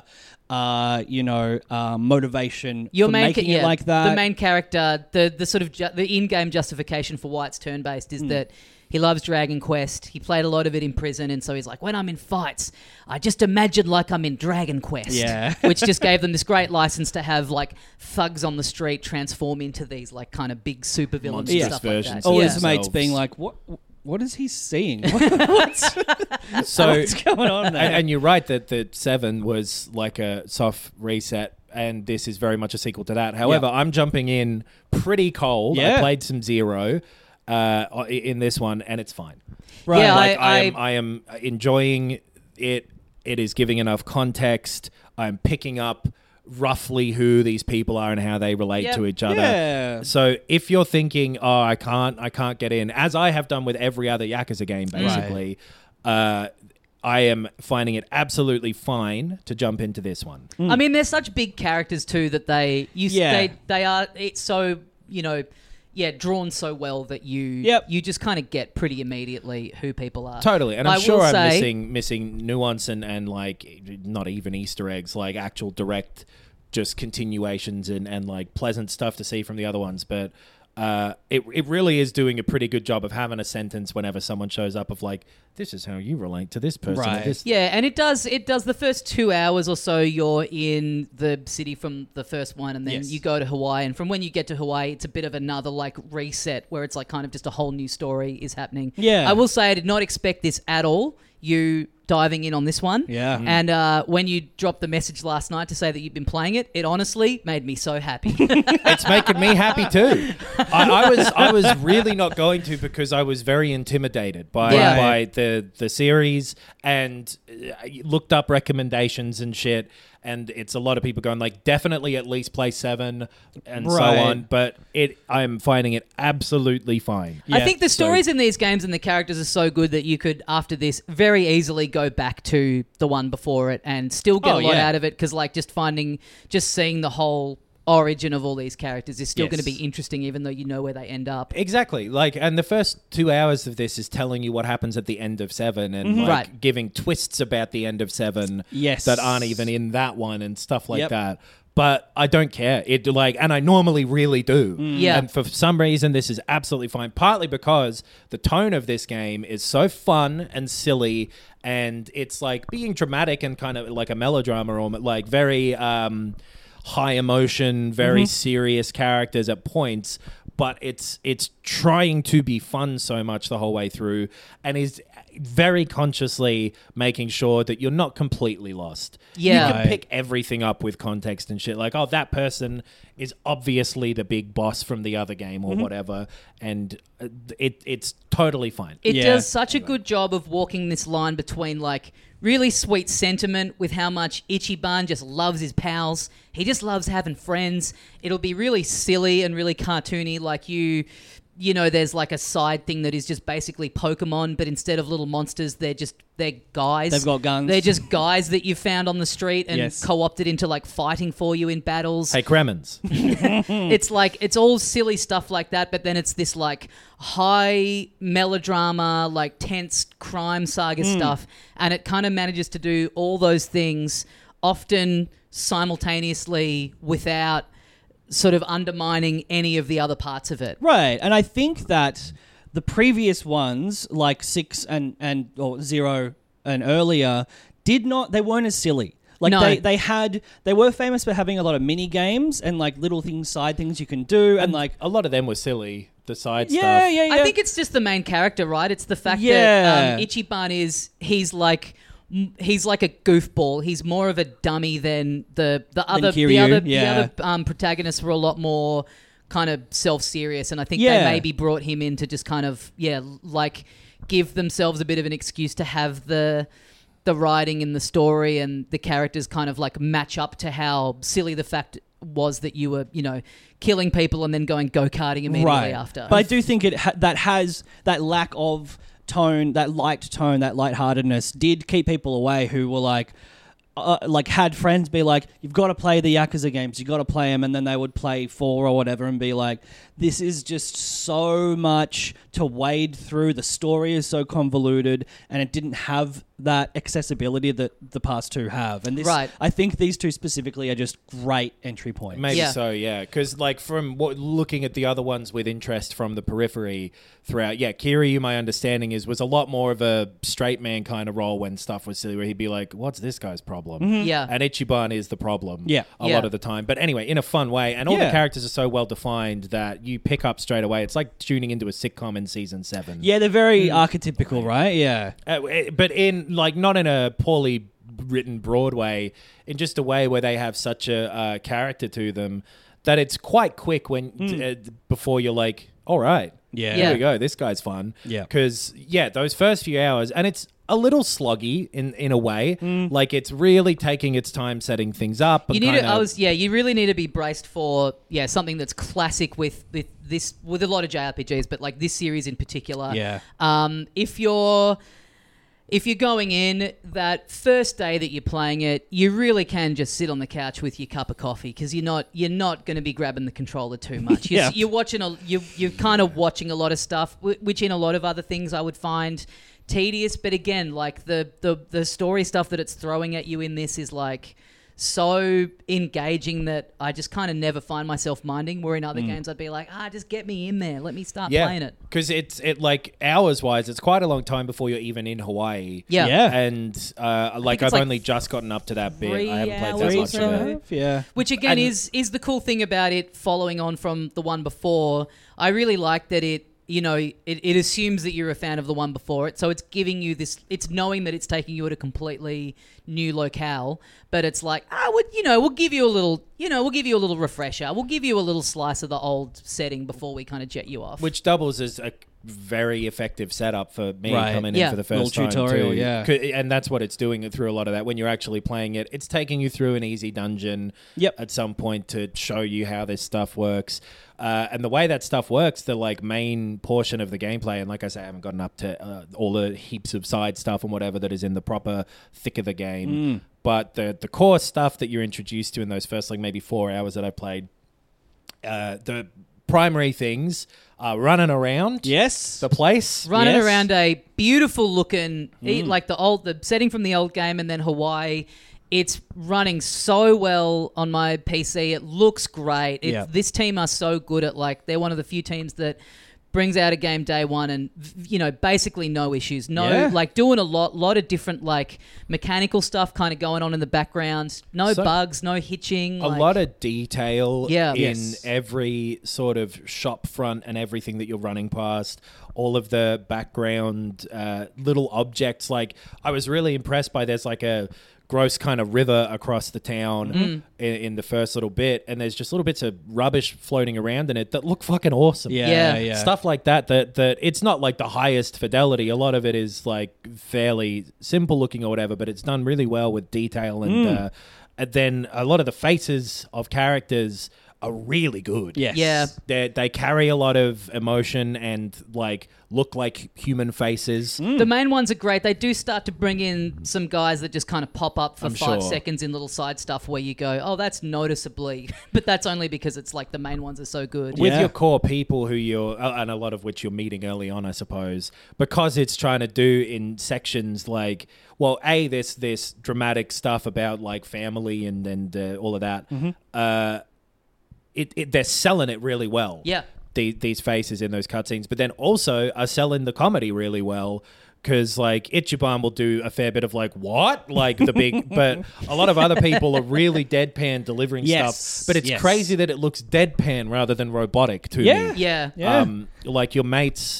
motivation for making it like that. The main character, the sort of the in-game justification for why it's turn-based is that he loves Dragon Quest. He played a lot of it in prison, and so he's like, when I'm in fights, I just imagine like I'm in Dragon Quest. Yeah. Which just gave them this great license to have like thugs on the street transform into these like kind of big supervillains and Monstrous stuff like versions that. All of his themselves. mates being like, what is he seeing? So What's going on there? and you're right that the 7 was like a soft reset, and this is very much a sequel to that. However, I'm jumping in pretty cold. Yeah. I played some Zero in this one, and it's fine. Right. Yeah, Like, I am enjoying it. It is giving enough context. I'm picking up roughly who these people are and how they relate to each other. Yeah. So if you're thinking, I can't get in, as I have done with every other Yakuza game, basically, I am finding it absolutely fine to jump into this one. I mean, they're such big characters too that they are. It's so drawn so well that you just kind of get pretty immediately who people are. Totally, and I I'm sure will I'm say- missing nuance and like not even Easter eggs, like actual direct just continuations and like pleasant stuff to see from the other ones. But it really is doing a pretty good job of having a sentence whenever someone shows up of like, this is how you relate to this person. Right. Yeah, and it does the first 2 hours or so you're in the city from the first one, and then Yes. you go to Hawaii, and from when you get to Hawaii it's a bit of another like reset where it's like kind of just a whole new story is happening. Yeah. I will say I did not expect this at all, you diving in on this one. Yeah. And when you dropped the message last night to say that you'd been playing it, it honestly made me so happy. It's making me happy too. I was really not going to because I was very intimidated by the series and looked up recommendations and shit. And it's a lot of people going like, definitely at least play 7 and so Right. on. But I'm finding it absolutely fine. I think the stories in these games and the characters are so good that you could, after this, very easily go back to the one before it and still get a lot out of it because, like, just seeing the whole origin of all these characters is still going to be interesting even though you know where they end up. Exactly. Like, and the first 2 hours of this is telling you what happens at the end of 7 and like Right. giving twists about the end of 7 Yes. that aren't even in that one and stuff like Yep. that. But I don't care. And I normally really do. Yeah. And for some reason, this is absolutely fine. Partly because the tone of this game is so fun and silly, and it's like being dramatic and kind of like a melodrama, or like very high emotion, very serious characters at points. But it's trying to be fun so much the whole way through, and is very consciously making sure that you're not completely lost. Yeah. You can pick everything up with context and shit. Like, oh, that person is obviously the big boss from the other game or whatever, and it's totally fine. It Yeah. does such a good job of walking this line between like really sweet sentiment with how much Ichiban just loves his pals. He just loves having friends. It'll be really silly and really cartoony, like you know, there's like a side thing that is just basically Pokemon, but instead of little monsters, they're guys. They've got guns. They're just guys that you found on the street and Yes. co-opted into like fighting for you in battles. Hey, Kremens. It's like, it's all silly stuff like that, but then it's this like high melodrama, like tense crime saga stuff, and it kind of manages to do all those things often simultaneously without sort of undermining any of the other parts of it. Right, and I think that the previous ones, like 6 and or 0 and earlier, they weren't as silly. Like No. they were famous for having a lot of mini games and like little things, side things you can do, and like A lot of them were silly. The side yeah, stuff. yeah, yeah. I think it's just the main character, right? It's the fact Yeah. that Ichiban he's like a goofball. He's more of a dummy than the other Kiryu, the yeah. other protagonists were a lot more kind of self-serious, and I think Yeah. they maybe brought him in to just kind of like give themselves a bit of an excuse to have the writing and the story and the characters kind of like match up to how silly the fact was that you were, killing people and then going go-karting immediately after. But I do think that has that lack of tone, that lightheartedness did keep people away who were like had friends be like, you've got to play the Yakuza games, you've got to play them, and then they would play 4 or whatever and be like, this is just so much to wade through, the story is so convoluted, and it didn't have that accessibility that the past 2 have. And this, Right. I think these 2 specifically are just great entry points. Maybe Yeah. so, yeah. Because, like, from looking at the other ones with interest from the periphery throughout, Kiryu, my understanding was a lot more of a straight man kind of role when stuff was silly, where he'd be like, what's this guy's problem? Yeah. And Ichiban is the problem Yeah. a Yeah. lot of the time. But anyway, in a fun way. And all Yeah. the characters are so well defined that you pick up straight away. It's like tuning into a sitcom in season 7. Yeah, they're very archetypical, right? Yeah. But in, like, not in a poorly written Broadway, in just a way where they have such a character to them that it's quite quick when before you're like, all right, Yeah. here we go, this guy's fun. Yeah. Because those first few hours, and it's a little sloggy in a way, like it's really taking its time setting things up. You need you really need to be braced for something that's classic with a lot of JRPGs, but like this series in particular. Yeah. If you're going in that first day that you're playing it, you really can just sit on the couch with your cup of coffee because you're not going to be grabbing the controller too much. Yeah. You're watching you're kind of watching a lot of stuff, which in a lot of other things I would find tedious. But again, like the story stuff that it's throwing at you in this is like so engaging that I just kind of never find myself minding. Where in other games I'd be like, just get me in there, let me start playing it. Because it like hours wise, it's quite a long time before you're even in Hawaii. Yeah. Yeah. And like it's I've like only just gotten up to that bit. 3 I haven't played hours that or much so. of it. Yeah. Which again And- is the cool thing about it, following on from the one before. I really like that it assumes that you're a fan of the one before it, so it's giving you this. It's knowing that it's taking you at a completely new locale, but it's like, we'll give you a little refresher. We'll give you a little slice of the old setting before we kind of jet you off. Which doubles as a very effective setup for me Right. coming Yeah. in for the first Little time tutorial, too. yeah. And that's what it's doing through a lot of that. When you're actually playing it, it's taking you through an easy dungeon Yep. at some point to show you how this stuff works. And the way that stuff works, the like main portion of the gameplay, and like I say, I haven't gotten up to all the heaps of side stuff and whatever that is in the proper thick of the game. But the core stuff that you're introduced to in those first like maybe 4 hours that I played, the primary things are running around Yes. the place. running Yes. around a beautiful looking, like the setting from the old game, and then Hawaii. It's running so well on my PC. It looks great. Yeah. This team are so good at they're one of the few teams that brings out a game day one and basically no issues. Doing a lot of different mechanical stuff kind of going on in the background. No So- bugs, no hitching. A lot of detail Yeah. in Yes. every sort of shop front and everything that you're running past. All of the background little objects. Like I was really impressed by there's like a gross kind of river across the town in the first little bit, and there's just little bits of rubbish floating around in it that look fucking awesome. Yeah. Stuff like that it's not like the highest fidelity. A lot of it is like fairly simple looking or whatever, but it's done really well with detail and then a lot of the faces of characters are really good. Yes. Yeah. They carry a lot of emotion and like look like human faces. The main ones are great. They do start to bring in some guys that just kind of pop up for I'm 5 sure. seconds in little side stuff where you go, oh, that's noticeably. But that's only because it's like the main ones are so good. With Yeah. your core people who you're, and a lot of which you're meeting early on, I suppose, because it's trying to do in sections like, well, there's this dramatic stuff about like family and all of that. they're selling it really well. Yeah. These faces in those cutscenes, but then also are selling the comedy really well. Because like Ichiban will do a fair bit of like what, like the big, but a lot of other people are really deadpan delivering stuff. But it's crazy that it looks deadpan rather than robotic to me. Yeah. Like your mates,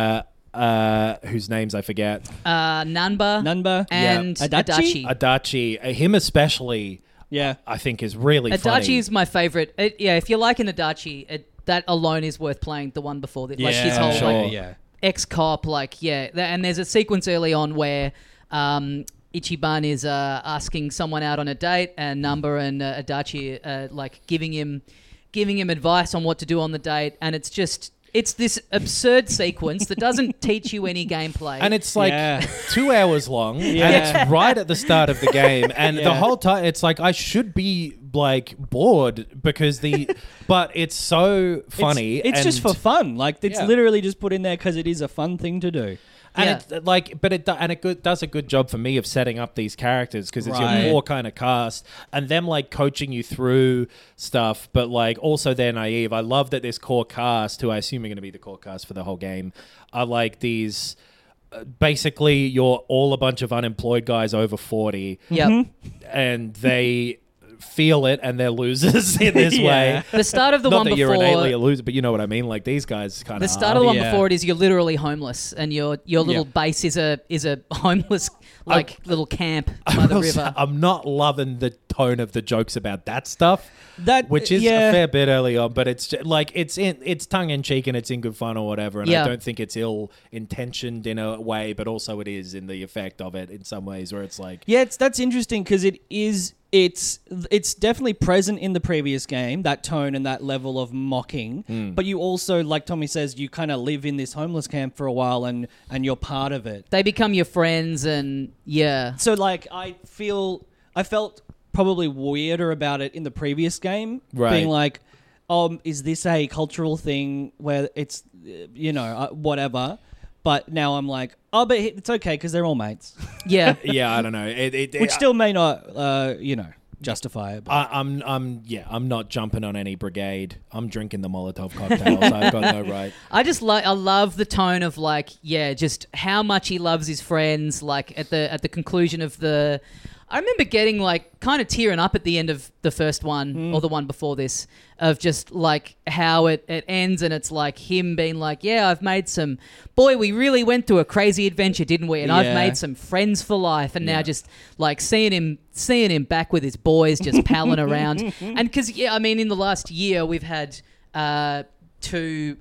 whose names I forget, Nanba, and Adachi, him especially. Yeah, I think is really funny. Adachi is my favorite. If you like an Adachi, that alone is worth playing. The one before that, like his whole ex-cop, and there's a sequence early on where Ichiban is asking someone out on a date, and Number and Adachi like giving him advice on what to do on the date, and it's this absurd sequence that doesn't teach you any gameplay. And it's like 2 hours long, and it's right at the start of the game, and the whole time it's like I should be like bored because but it's so funny. It's just for fun. Like it's literally just put in there because it is a fun thing to do. And it does a good job for me of setting up these characters because it's your core kind of cast and them like coaching you through stuff, but like also they're naive. I love that this core cast, who I assume are going to be the core cast for the whole game, are like these. Basically, you're all a bunch of unemployed guys over 40. Yep. And they feel it and they're losers in this way. The start of the Not one that before... you're innately a loser, but you know what I mean? Like, these guys kind of The start of the one before it is you're literally homeless and your little base is a homeless, little camp by the river. I'm not loving the tone of the jokes about that stuff, which is a fair bit early on, but it's just, like it's tongue-in-cheek and it's in good fun or whatever, and I don't think it's ill-intentioned in a way, but also it is in the effect of it in some ways where it's like... Yeah, that's interesting because it's definitely present in the previous game, that tone and that level of mocking. But you also, like Tommy says, you kind of live in this homeless camp for a while and you're part of it. They become your friends and So like I felt probably weirder about it in the previous game. Right. Being like, is this a cultural thing where it's, whatever. But now I'm like, but it's okay because they're all mates. Yeah. Yeah, I don't know. Which still may not, justify it. I'm not jumping on any brigade. I'm drinking the Molotov cocktails. I've got no right. I love the tone of just how much he loves his friends. Like at the conclusion of I remember getting kind of tearing up at the end of the first one or the one before this of just like how it ends, and it's like him being like, I've made we really went through a crazy adventure, didn't we? And I've made some friends for life, and now just like seeing him back with his boys just palling around. And because in the last year we've had two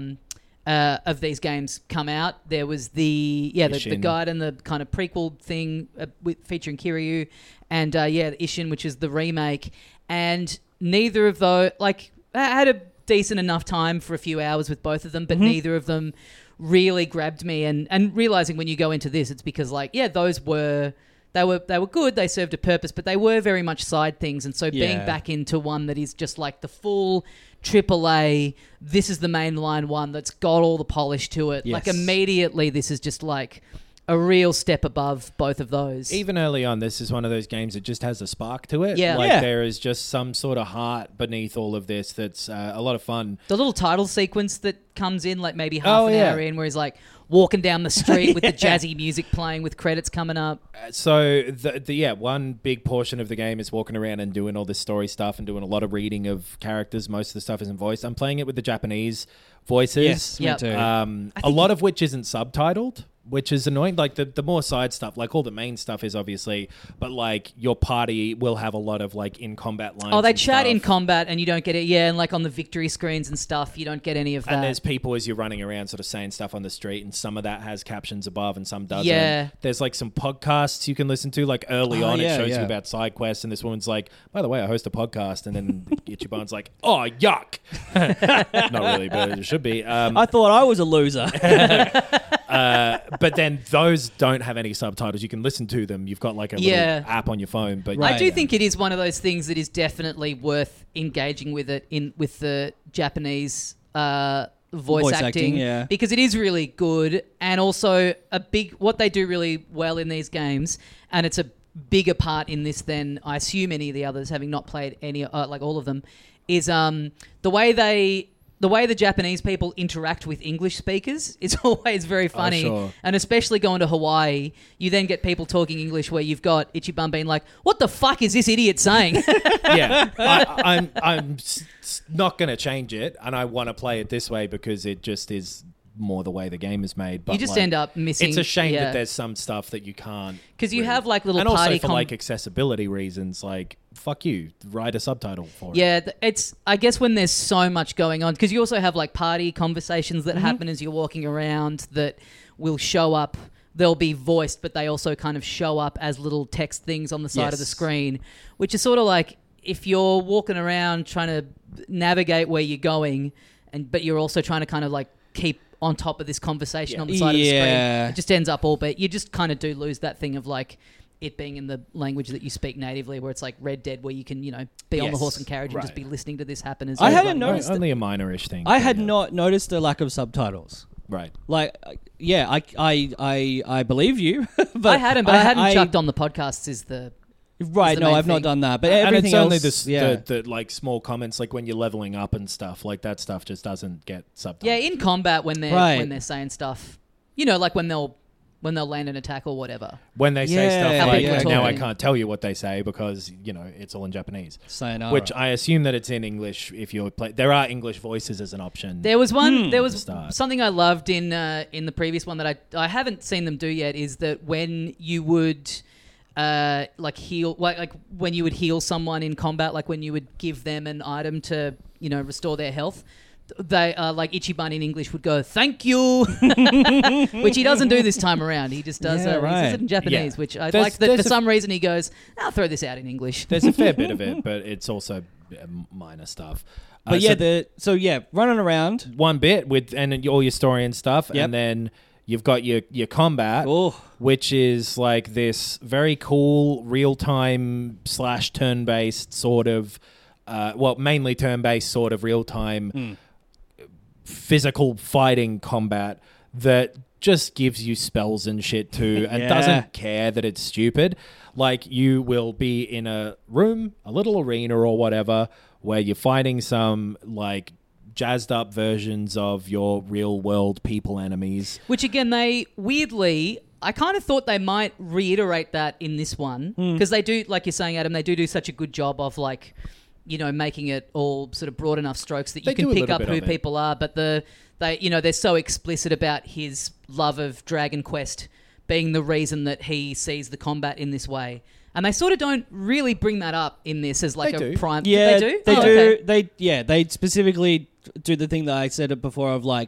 of these games come out. There was the guide and the kind of prequel thing featuring Kiryu, and Ishin, which is the remake. And neither of those, I had a decent enough time for a few hours with both of them, but neither of them really grabbed me. And realizing when you go into this, it's because those were. They were good, they served a purpose, but they were very much side things. And so being back into one that is just like the full AAA, this is the mainline one that's got all the polish to it. Yes. Like immediately this is just like a real step above both of those. Even early on, this is one of those games that just has a spark to it. Yeah. There is just some sort of heart beneath all of this that's a lot of fun. The little title sequence that comes in maybe half an hour in where he's like walking down the street with the jazzy music playing with credits coming up. So one big portion of the game is walking around and doing all this story stuff and doing a lot of reading of characters. Most of the stuff isn't voiced. I'm playing it with the Japanese voices. Yes, me too. A lot of which isn't subtitled, which is annoying. Like the more side stuff, like all the main stuff is obviously, but like your party will have a lot of like in combat lines. Oh, they chat in combat and you don't get it. Yeah, and like on the victory screens and stuff, you don't get any of that. And there's people as you're running around sort of saying stuff on the street, and some of that has captions above and some doesn't. Yeah. There's like some podcasts you can listen to, like early on it shows you about side quests, and this woman's like, by the way, I host a podcast, and then Ichiban's like, oh, yuck. Not really, but it should be. I thought I was a loser. But then those don't have any subtitles. You can listen to them. You've got like a little app on your phone. But I do think it is one of those things that is definitely worth engaging with it with the Japanese voice acting because it is really good, and also what they do really well in these games, and it's a bigger part in this than I assume any of the others, having not played any all of them, is the way the Japanese people interact with English speakers is always very funny. sure. And especially going to Hawaii, you then get people talking English where you've got Ichiban being like, what the fuck is this idiot saying? Yeah, I'm not going to change it, and I want to play it this way because it just is more the way the game is made. But You just end up missing... It's a shame yeah. that there's some stuff that you can't. Because you read. have like little and party... also for like accessibility reasons, like fuck you, write a subtitle for it. Yeah, it's, I guess when there's so much going on, because you also have like party conversations that happen as you're walking around that will show up. They'll be voiced, but they also kind of show up as little text things on the side of the Yes. screen, which is sort of like if you're walking around trying to navigate where you're going, but you're also trying to kind of like keep on top of this conversation on the side of the screen. Yeah. It just ends up all, but you just kind of do lose that thing of like it being in the language that you speak natively, where it's like Red Dead, where you can, be on the Yes. horse and carriage and just Right. be listening to this happen. As I you- hadn't like, noticed Only a minor-ish thing. I had Yeah. not noticed a lack of subtitles. Right. Like, yeah, I believe you. But I hadn't, but I hadn't chucked on the podcasts. Is the Right, the no, main I've not thing. done that. But And everything it's only else, the like small comments, like when you're leveling up and stuff, like that stuff just doesn't get subtitled. yeah in combat when they're Right. when they're saying stuff, like when they'll land an attack or whatever. When they say Yeah, stuff how like, people are now I talking. can't tell you what they say because, it's all in Japanese. Sayonara. Which I assume that it's in English if you're there are English voices as an option. There was one. There was Start. something I loved in the previous one that I haven't seen them do yet. Is that when you would like heal, like when you would heal someone in combat, like when you would give them an item to restore their health. They like Ichiban in English would go thank you, which he doesn't do this time around. He just does. Yeah, He right. says it in Japanese, Yeah. which I There's- like. That for there's a- some reason he goes, "I'll throw this out in English." There's a fair bit of it, but it's also minor stuff. But running around. one bit with and all your story and stuff, Yep. and then you've got your combat, Oh. which is like this very cool real-time / turn-based sort of, mainly turn-based sort of real-time physical fighting combat that just gives you spells and shit too, and Yeah. doesn't care that it's stupid. Like you will be in a room, a little arena or whatever, where you're fighting some like jazzed up versions of your real world people enemies. Which again, they weirdly, I kind of thought they might reiterate that in this one because they do, like you're saying, Adam, they do such a good job of like, making it all sort of broad enough strokes that you They do can a pick little up bit who of it. people are. But they're so explicit about his love of Dragon Quest being the reason that he sees the combat in this way. And they sort of don't really bring that up in this as like They a do. prime. Yeah, they do. They Oh, do. okay. They specifically do the thing that I said before of like,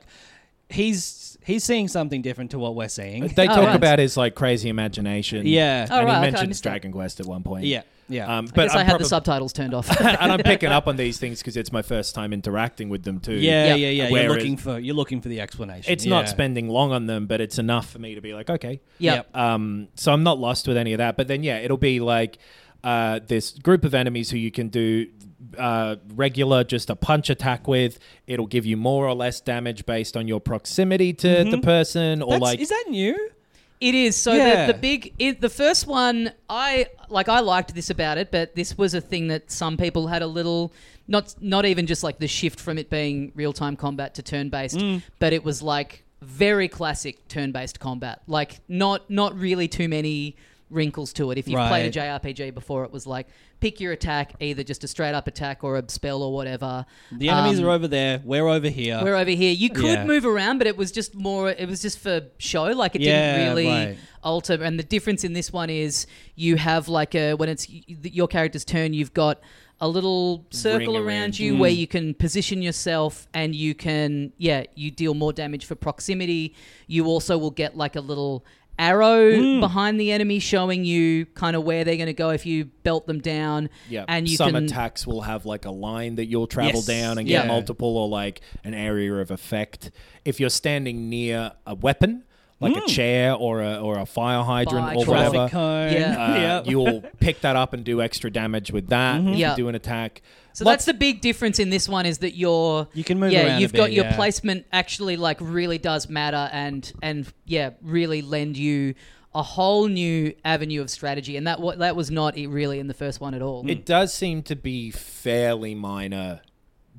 he's seeing something different to what we're seeing. They Oh, talk right. about his like crazy imagination. Yeah. Oh, and right, he okay, I mentions missed that. Dragon Quest at one point. Yeah. I but guess I I'm had the probab- subtitles turned off. and I'm picking up on these things because it's my first time interacting with them too. Yeah. Yeah. You're Whereas- looking for the explanation. It's not spending long on them, but it's enough for me to be like, okay. Yep. So I'm not lost with any of that. But then, it'll be like this group of enemies who you can do regular, just a punch attack with. It'll give you more or less damage based on your proximity to the person, or Is that new? It is. So Yeah. the first one, I liked this about it, but this was a thing that some people had a little, not even just like the shift from it being real-time combat to turn-based, but it was like very classic turn-based combat. Like not really too many wrinkles to it. If you've played a JRPG before, it was like pick your attack, either just a straight-up attack or a spell or whatever. The enemies are over there. We're over here. We're over here. You could Yeah. move around, but it was just for show. Like it Yeah, didn't really right. alter. And the difference in this one is you have like when it's your character's turn, you've got a little circle Ring around around you where you can position yourself and you can, you deal more damage for proximity. You also will get like a little arrow behind the enemy showing you kind of where they're going to go if you belt them down. Yeah, And you some can attacks will have like a line that you'll travel Yes. down and Yeah. get multiple, or like an area of effect. If you're standing near a weapon, like a chair or a fire hydrant Bike, or traffic whatever, cone. Yeah. you'll pick that up and do extra damage with that if Yeah. you do an attack. So that's the big difference in this one is that you can move around a you've bit, got your yeah. placement actually like really does matter and really lend you a whole new avenue of strategy, and that was not really in the first one at all. It does seem to be fairly minor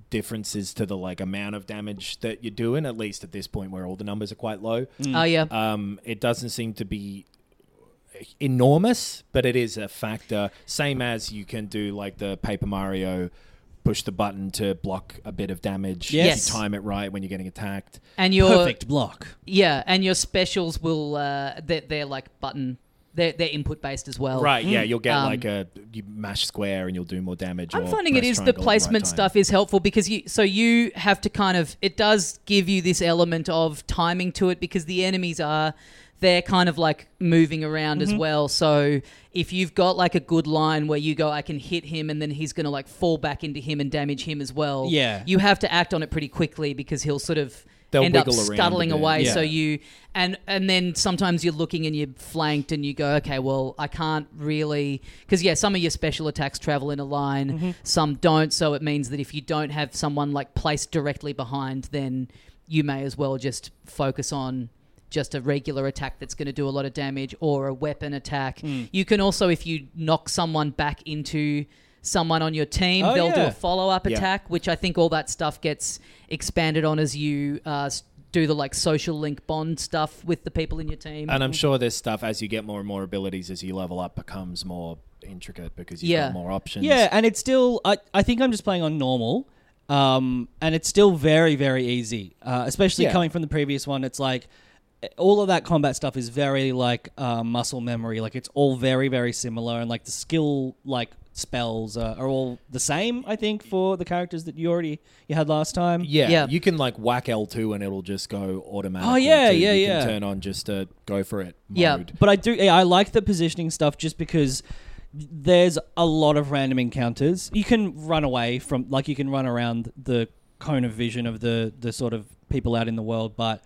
differences to the like amount of damage that you're doing, at least at this point where all the numbers are quite low. Oh yeah. It doesn't seem to be enormous, but it is a factor. Same as you can do like the Paper Mario, push the button to block a bit of damage. Yes. If you time it right when you're getting attacked. And your Perfect block. Yeah, and your specials will they're like button. They're input based as well. Right, yeah, you'll get you mash square and you'll do more damage. I'm or finding it press is the triangle at right placement time. stuff is helpful because you have to kind of, it does give you this element of timing to it because the enemies they're kind of like moving around as well. So if you've got like a good line where you go, I can hit him and then he's going to like fall back into him and damage him as well. Yeah. You have to act on it pretty quickly because he'll sort of They'll end up wiggle around a scuttling bit. away. Yeah. So you, and then sometimes you're looking and you're flanked and you go, okay, well, I can't really, because some of your special attacks travel in a line, some don't. So it means that if you don't have someone like placed directly behind, then you may as well just focus on just a regular attack that's going to do a lot of damage or a weapon attack. You can also, if you knock someone back into someone on your team, they'll do a follow-up attack, which I think all that stuff gets expanded on as you do the like social link bond stuff with the people in your team. And I'm sure this stuff, as you get more and more abilities, as you level up, becomes more intricate because you've got more options. Yeah, and it's still... I think I'm just playing on normal, and it's still very, very easy, especially coming from the previous one. It's like... all of that combat stuff is very like muscle memory. Like it's all very, very similar, and like the skill like spells are all the same. I think for the characters that you had last time. Yeah, you can like whack L2 and it'll just go automatically. Oh yeah, too. yeah, you yeah. can turn on just a go for it mode. Yeah. But I like the positioning stuff just because there's a lot of random encounters. You can run away from, like you can run around the cone of vision of the sort of people out in the world, but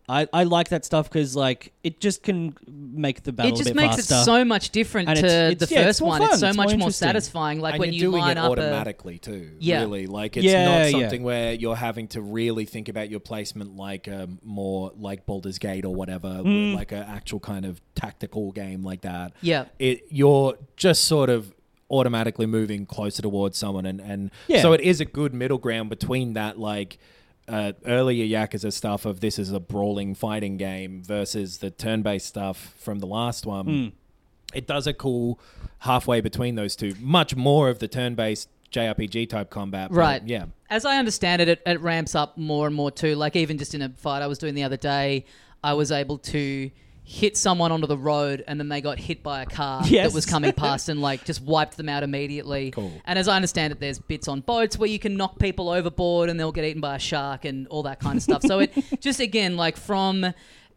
I like that stuff because like it just can make the battle it just a bit makes faster. it so much different And to it's- the yeah, first it's more one. fun. It's so It's much more more interesting. satisfying. Like And when you're you doing line it up automatically too. Yeah. Really, like it's Yeah, not yeah. something where you're having to really think about your placement like more like Baldur's Gate or whatever, like an actual kind of tactical game like that. Yeah. You're just sort of automatically moving closer towards someone, and Yeah. so it is a good middle ground between that like. Earlier Yakuza stuff of this is a brawling fighting game versus the turn-based stuff from the last one. It does a cool halfway between those two. Much more of the turn-based JRPG type combat. but Right. yeah. As I understand it, it ramps up more and more too. Like even just in a fight I was doing the other day, I was able to hit someone onto the road and then they got hit by a car Yes. that was coming past and like just wiped them out immediately. Cool. And as I understand it, there's bits on boats where you can knock people overboard and they'll get eaten by a shark and all that kind of stuff. So it just, again, like from...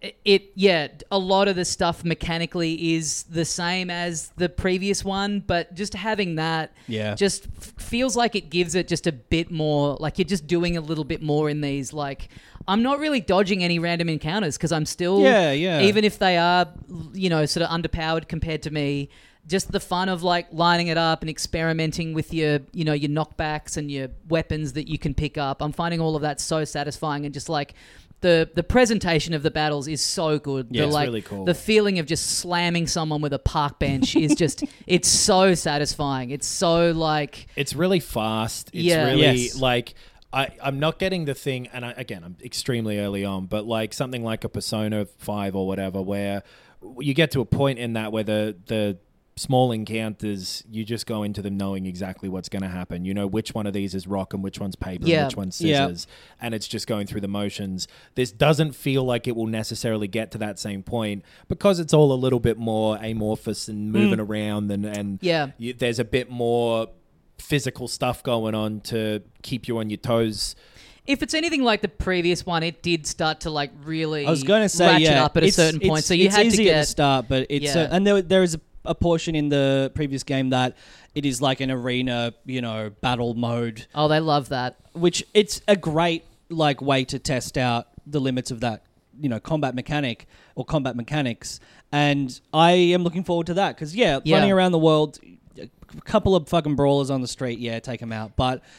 a lot of the stuff mechanically is the same as the previous one, but just having that just feels like it gives it just a bit more, like you're just doing a little bit more in these, like, I'm not really dodging any random encounters because I'm still, even if they are, sort of underpowered compared to me, just the fun of like lining it up and experimenting with your knockbacks and your weapons that you can pick up. I'm finding all of that so satisfying, and just like the presentation of the battles is so good. Yeah, it's like, really cool. The feeling of just slamming someone with a park bench is just, it's so satisfying. It's so like... It's really fast. It's Yeah. really Yes. like... I'm not getting the thing, and I'm extremely early on, but like something like a Persona 5 or whatever, where you get to a point in that where the small encounters, you just go into them knowing exactly what's going to happen. You know which one of these is rock and which one's paper Yeah. and which one's scissors, and it's just going through the motions. This doesn't feel like it will necessarily get to that same point because it's all a little bit more amorphous and moving around, and there's a bit more physical stuff going on to keep you on your toes. If it's anything like the previous one, it did start to like really I was going to say, ratchet up at a certain point. So you it's had easy to get... at the start, but it's and there is a portion in the previous game that it is like an arena, battle mode, Oh, they love that. which it's a great like way to test out the limits of that, combat mechanic or combat mechanics. And I am looking forward to that because running around the world, a couple of fucking brawlers on the street, take them out, but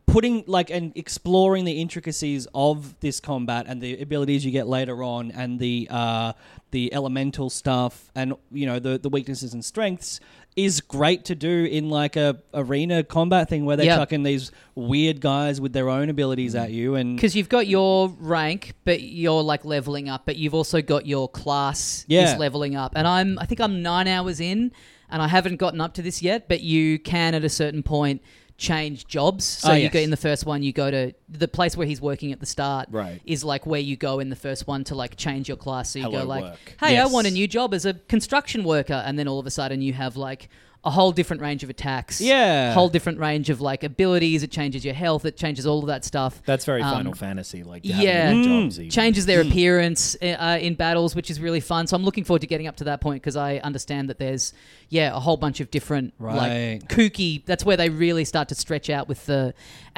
putting like and exploring the intricacies of this combat and the abilities you get later on, and the elemental stuff, and the weaknesses and strengths is great to do in like a arena combat thing where they're chucking these weird guys with their own abilities at you, and because you've got your rank, but you're like leveling up, but you've also got your class is leveling up, and I think I'm 9 hours in, and I haven't gotten up to this yet, but you can at a certain point change jobs. So you go in the first one, you go to the place where he's working at the start. Right. Is like where you go in the first one to like change your class. So you Hello, go like, work. hey, I want a new job as a construction worker, and then all of a sudden you have like a whole different range of attacks. Yeah. Whole different range of like abilities. It changes your health. It changes all of that stuff. That's very Final Fantasy. Like, jobs even. Changes their appearance in battles, which is really fun. So I'm looking forward to getting up to that point because I understand that there's a whole bunch of different like kooky. That's where they really start to stretch out with the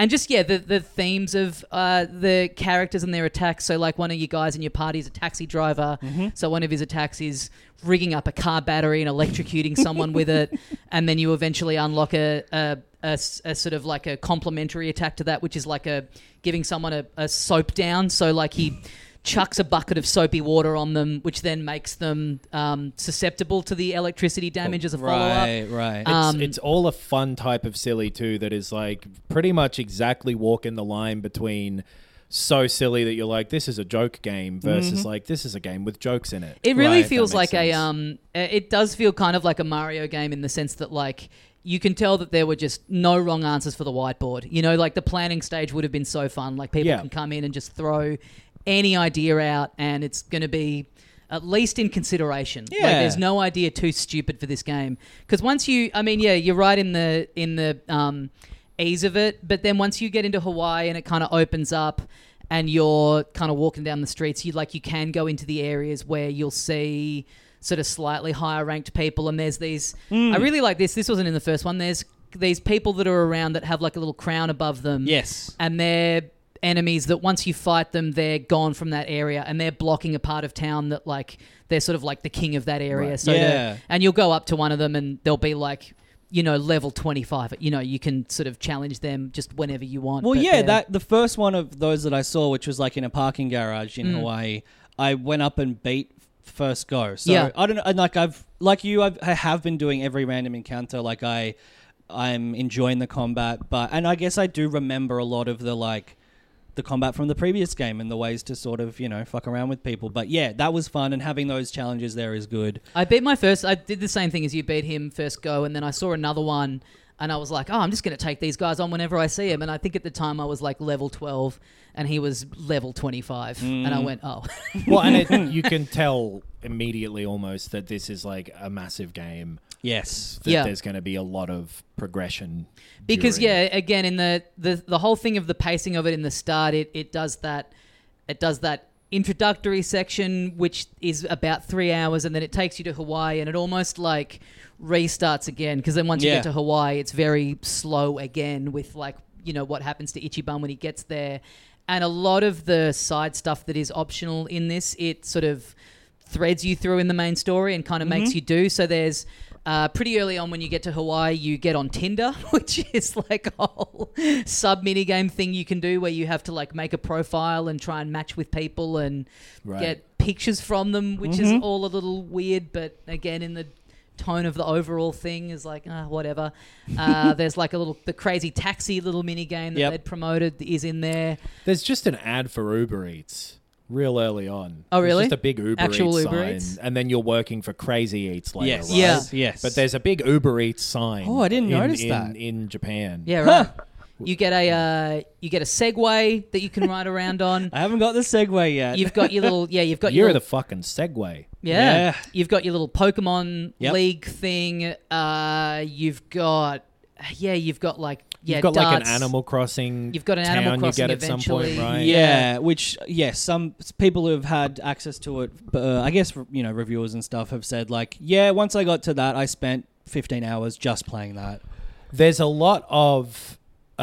themes of the characters and their attacks. So like one of you guys in your party is a taxi driver. So one of his attacks is rigging up a car battery and electrocuting someone with it, and then you eventually unlock a sort of like a complementary attack to that, which is like giving someone a soap down. So like he chucks a bucket of soapy water on them, which then makes them susceptible to the electricity damage as a follow-up. Right. It's all a fun type of silly too that is like pretty much exactly walking the line between so silly that you're like, this is a joke game versus like, this is a game with jokes in it. It really feels like it does feel kind of like a Mario game in the sense that like you can tell that there were just no wrong answers for the whiteboard. Like the planning stage would have been so fun. Like people can come in and just throw any idea out and it's going to be at least in consideration. Yeah. Like there's no idea too stupid for this game. Because once you're right in the ease of it, but then once you get into Hawaii and it kind of opens up and you're kind of walking down the streets, you can go into the areas where you'll see sort of slightly higher ranked people, and there's these I really like this wasn't in the first one, there's these people that are around that have like a little crown above them, and they're enemies that once you fight them they're gone from that area and they're blocking a part of town that like they're sort of like the king of that area. So and you'll go up to one of them and they'll be like level 25. You can sort of challenge them just whenever you want. Well, that the first one of those that I saw, which was like in a parking garage in Hawaii, I went up and beat first go. So I don't know. And like I have been doing every random encounter. Like I'm enjoying the combat, and I guess I do remember a lot of the combat from the previous game and the ways to sort of, fuck around with people. But yeah, that was fun, and having those challenges there is good. I did the same thing as you, beat him first go, and then I saw another one and I was like, I'm just going to take these guys on whenever I see him. And I think at the time I was like level 12 and he was level 25. And I went, oh. Well, and you can tell immediately almost that this is like a massive game. Yes. That there's going to be a lot of progression. Because again, in the whole thing of the pacing of it in the start, it does that introductory section, which is about 3 hours, and then it takes you to Hawaii, and it almost like restarts again, because then once you get to Hawaii, it's very slow again with like, what happens to Ichiban when he gets there. And a lot of the side stuff that is optional in this, it sort of threads you through in the main story and kind of makes you do. So there's pretty early on when you get to Hawaii, you get on Tinder, which is like a whole sub-mini game thing you can do where you have to like make a profile and try and match with people and get pictures from them, which is all a little weird, but again, in the tone of the overall thing is like, whatever. There's like the crazy taxi little mini game that they'd promoted is in there. There's just an ad for Uber Eats real early on. Oh, really? It's just a big Uber Actual Eats Uber sign. Eats? And then you're working for Crazy Eats later, right? Yes. But there's a big Uber Eats sign. Oh, I didn't notice that. In Japan. Yeah, right. You get a Segway that you can ride around on. I haven't got the Segway yet. You've got your little You're the fucking Segway. Yeah. You've got your little Pokemon League thing. You've got like You've got darts. like an Animal Crossing. You've got an town Animal Crossing you get eventually. at some point, right? Yeah, which some people who have had access to it, I guess reviewers and stuff have said like, once I got to that, I spent 15 hours just playing that. There's a lot of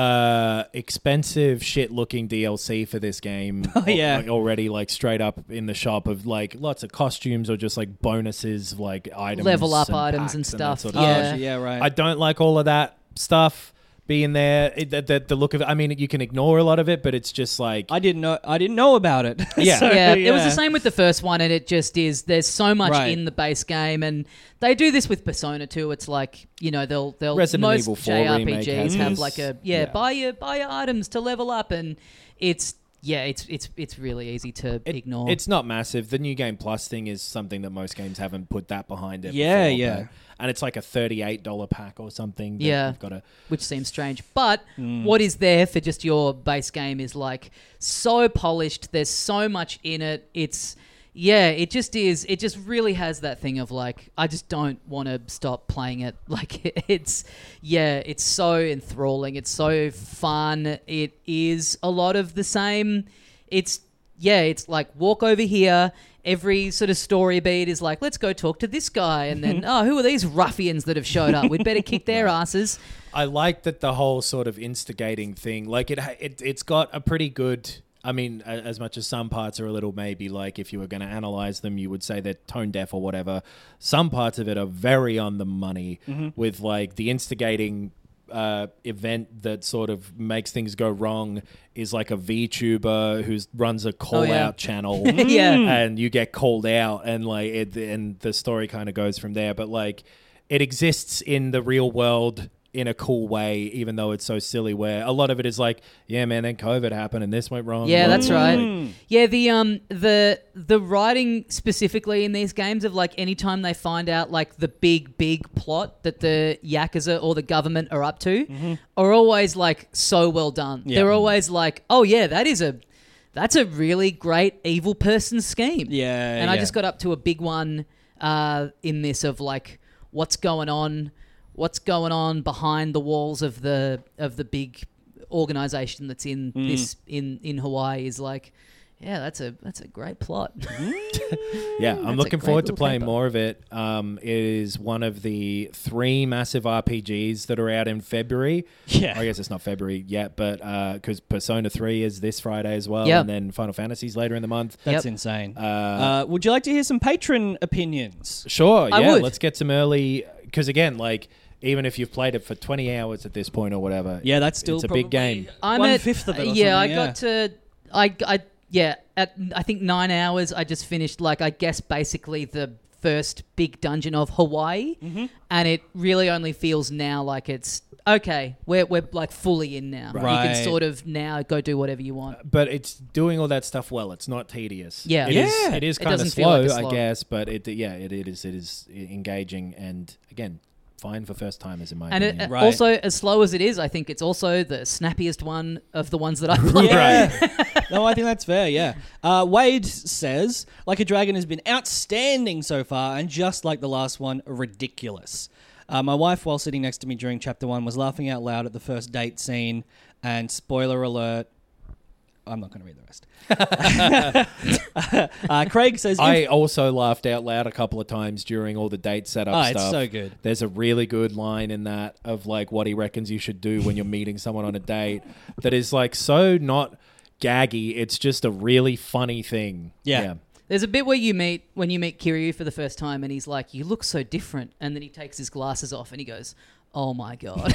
expensive shit-looking DLC for this game. Already like straight up in the shop of like lots of costumes or just like bonuses, like items, level up and items packs and stuff. that sort of Right. I don't like all of that stuff being there. The look of it. I mean, you can ignore a lot of it, but it's just like I didn't know about it. Yeah. So, Yeah, it was the same with the first one, and it just is. There's so much Right. in the base game, and they do this with Persona too. It's like, you know, they'll Resident most Evil 4 remake JRPGs has have this. like a Yeah. buy your items to level up, and it's really easy to ignore. It's not massive. The New Game Plus thing is something that most games haven't put that behind it. Yeah, before, yeah. but- and it's like a $38 pack or something. that Yeah. you've got to. which seems strange. But what is there for just your base game is like so polished. There's so much in it. It just is. It just really has that thing of like, I just don't want to stop playing it. Like it's so enthralling. It's so fun. It is a lot of the same. It's like walk over here. Every sort of story beat is like, let's go talk to this guy. And then, who are these ruffians that have showed up? We'd better kick their asses. I like that the whole sort of instigating thing. Like it's got a pretty good. I mean, as much as some parts are a little maybe like if you were going to analyze them, you would say they're tone deaf or whatever. Some parts of it are very on the money with like the instigating event that sort of makes things go wrong is like a VTuber who runs a call out channel. Yeah. And you get called out and like and the story kind of goes from there. But like it exists in the real world in a cool way, even though it's so silly, where a lot of it is like, yeah, man, then COVID happened and this went wrong. Yeah, that's right. Like, Yeah, the writing specifically in these games of like anytime they find out like the big plot that the Yakuza or the government are up to are always like so well done. Yeah. They're always like, oh yeah, that's a really great evil person scheme. Yeah, And I yeah. just got up to a big one in this of like what's going on behind the walls of the big organization that's in this in Hawaii is like, yeah, that's a great plot. Yeah, That's I'm a looking great forward to little playing paper. more of it. It is one of the 3 massive RPGs that are out in February. Yeah. I guess it's not February yet, but because Persona 3 is this Friday as well, Yep. and then Final Fantasy's later in the month. That's Yep. insane. Would you like to hear some patron opinions? Sure, I yeah, would. let's get some early, because again, like, even if you've played it for 20 hours at this point or whatever, Yeah, that's still it's a probably big game. I'm 1/5 of it. Or yeah, I something, got to at I think 9 hours. I just finished like I guess basically the first big dungeon of Hawaii, and it really only feels now like it's okay. We're like fully in now. You Right. can sort of now go do whatever you want. But it's doing all that stuff well. It's not tedious. Yeah. It is- Yeah. It is It kind of doesn't feel slow, like a I slog. guess, but it is engaging and again, fine for first timers in my And opinion. Right. also, as slow as it is, I think it's also the snappiest one of the ones that I've played. Yeah. No, I think that's fair, yeah. Wade says, Like a Dragon has been outstanding so far, and just like the last one, ridiculous. My wife, while sitting next to me during Chapter 1, was laughing out loud at the first date scene, and spoiler alert, I'm not going to read the rest. Craig says... I also laughed out loud a couple of times during all the date setup Oh, stuff. it's so good. There's a really good line in that of like what he reckons you should do when you're meeting someone on a date that is like so not gaggy. It's just a really funny thing. Yeah. There's a bit where when you meet Kiryu for the first time, and he's like, "You look so different," and then he takes his glasses off and he goes, "Oh my god."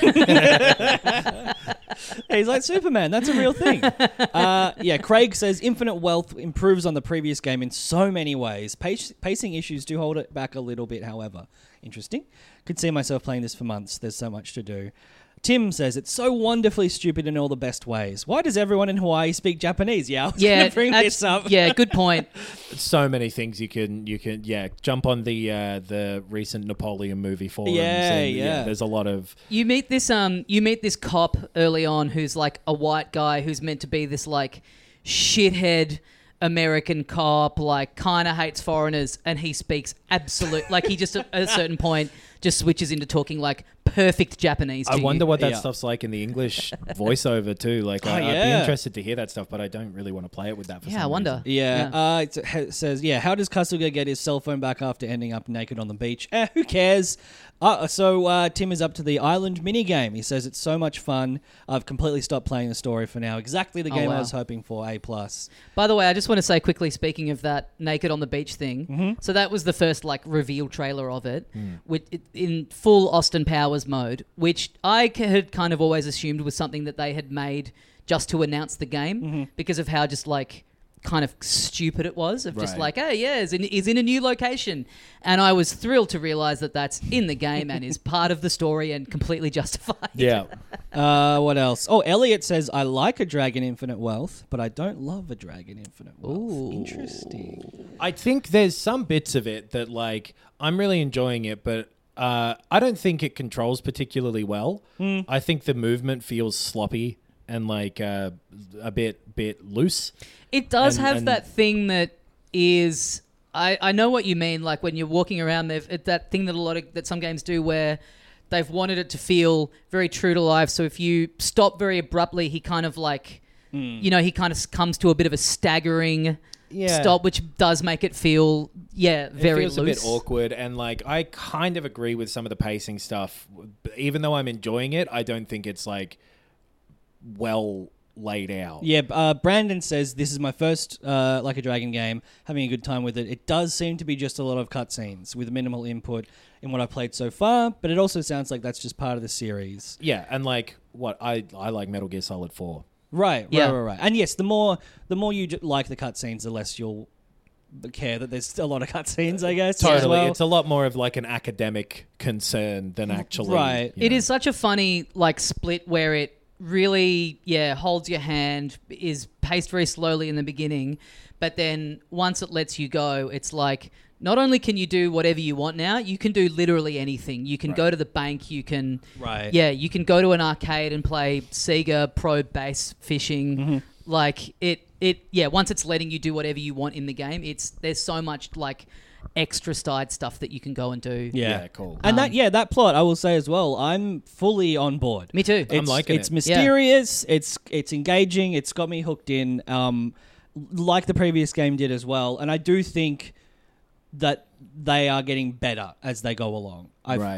He's like Superman. That's a real thing. Craig says Infinite Wealth improves on the previous game in so many ways. Pacing issues do hold it back a little bit, however. Interesting. Could see myself playing this for months. There's so much to do. Tim says it's so wonderfully stupid in all the best ways. Why does everyone in Hawaii speak Japanese? Yeah, I was going to bring this up. Yeah, good point. So many things you can jump on the recent Napoleon movie forums. Yeah. There's a lot of You meet this cop early on who's like a white guy who's meant to be this like shithead American cop, like kind of hates foreigners, and he speaks absolute like he just at a certain point just switches into talking like perfect Japanese to I wonder what that Yeah. stuff's like in the English voiceover too. Like I'd be yeah. interested to hear that stuff, but I don't really want to play it with that for Yeah, I some wonder. reason. Yeah, it says, how does Kasuga get his cell phone back after ending up naked on the beach? Who cares? So Tim is up to the island minigame. He says it's so much fun. I've completely stopped playing the story for now. Exactly the game I wow. was hoping for, A+. By the way, I just want to say quickly, speaking of that naked on the beach thing, so that was the first like reveal trailer of it, with in full Austin Powers Powers mode, which I had kind of always assumed was something that they had made just to announce the game because of how just like kind of stupid it was of just Right. like, oh yeah, is in a new location. And I was thrilled to realize that that's in the game and is part of the story and completely justified. Yeah. What else? Oh, Elliot says, I like a Dragon Infinite Wealth, but I don't love a Dragon Infinite Wealth. Ooh. Interesting. I think there's some bits of it that like I'm really enjoying it, but I don't think it controls particularly well. I think the movement feels sloppy and like a bit loose. It does And- have and- that thing that is... I know what you mean. Like when you're walking around, that thing that some games do where they've wanted it to feel very true to life. So if you stop very abruptly, he kind of like, he kind of comes to a bit of a staggering stop, which does make it feel, very it feels loose. a bit awkward, and like I kind of agree with some of the pacing stuff. Even though I'm enjoying it, I don't think it's like well laid out. Yeah, Brandon says, this is my first Like a Dragon game, having a good time with it. It does seem to be just a lot of cutscenes with minimal input in what I've played so far, but it also sounds like that's just part of the series. Yeah, and like what I like Metal Gear Solid 4. Right. Yeah. And yes, the more you like the cutscenes, the less you'll care that there's a lot of cutscenes, I guess. Totally, as well. it's a lot more of like an academic concern than actually. Right. you It know. is such a funny like split where it really holds your hand, is paced very slowly in the beginning, but then once it lets you go, it's like not only can you do whatever you want now, you can do literally anything. You can go to the bank, you can you can go to an arcade and play Sega Pro Bass Fishing. Like once it's letting you do whatever you want in the game, there's so much like extra side stuff that you can go and do. Yeah, cool. And that plot, I will say as well, I'm fully on board. Me too. I'm liking It's it. mysterious. It's engaging. It's got me hooked in, like the previous game did as well. And I do think that they are getting better as they go along.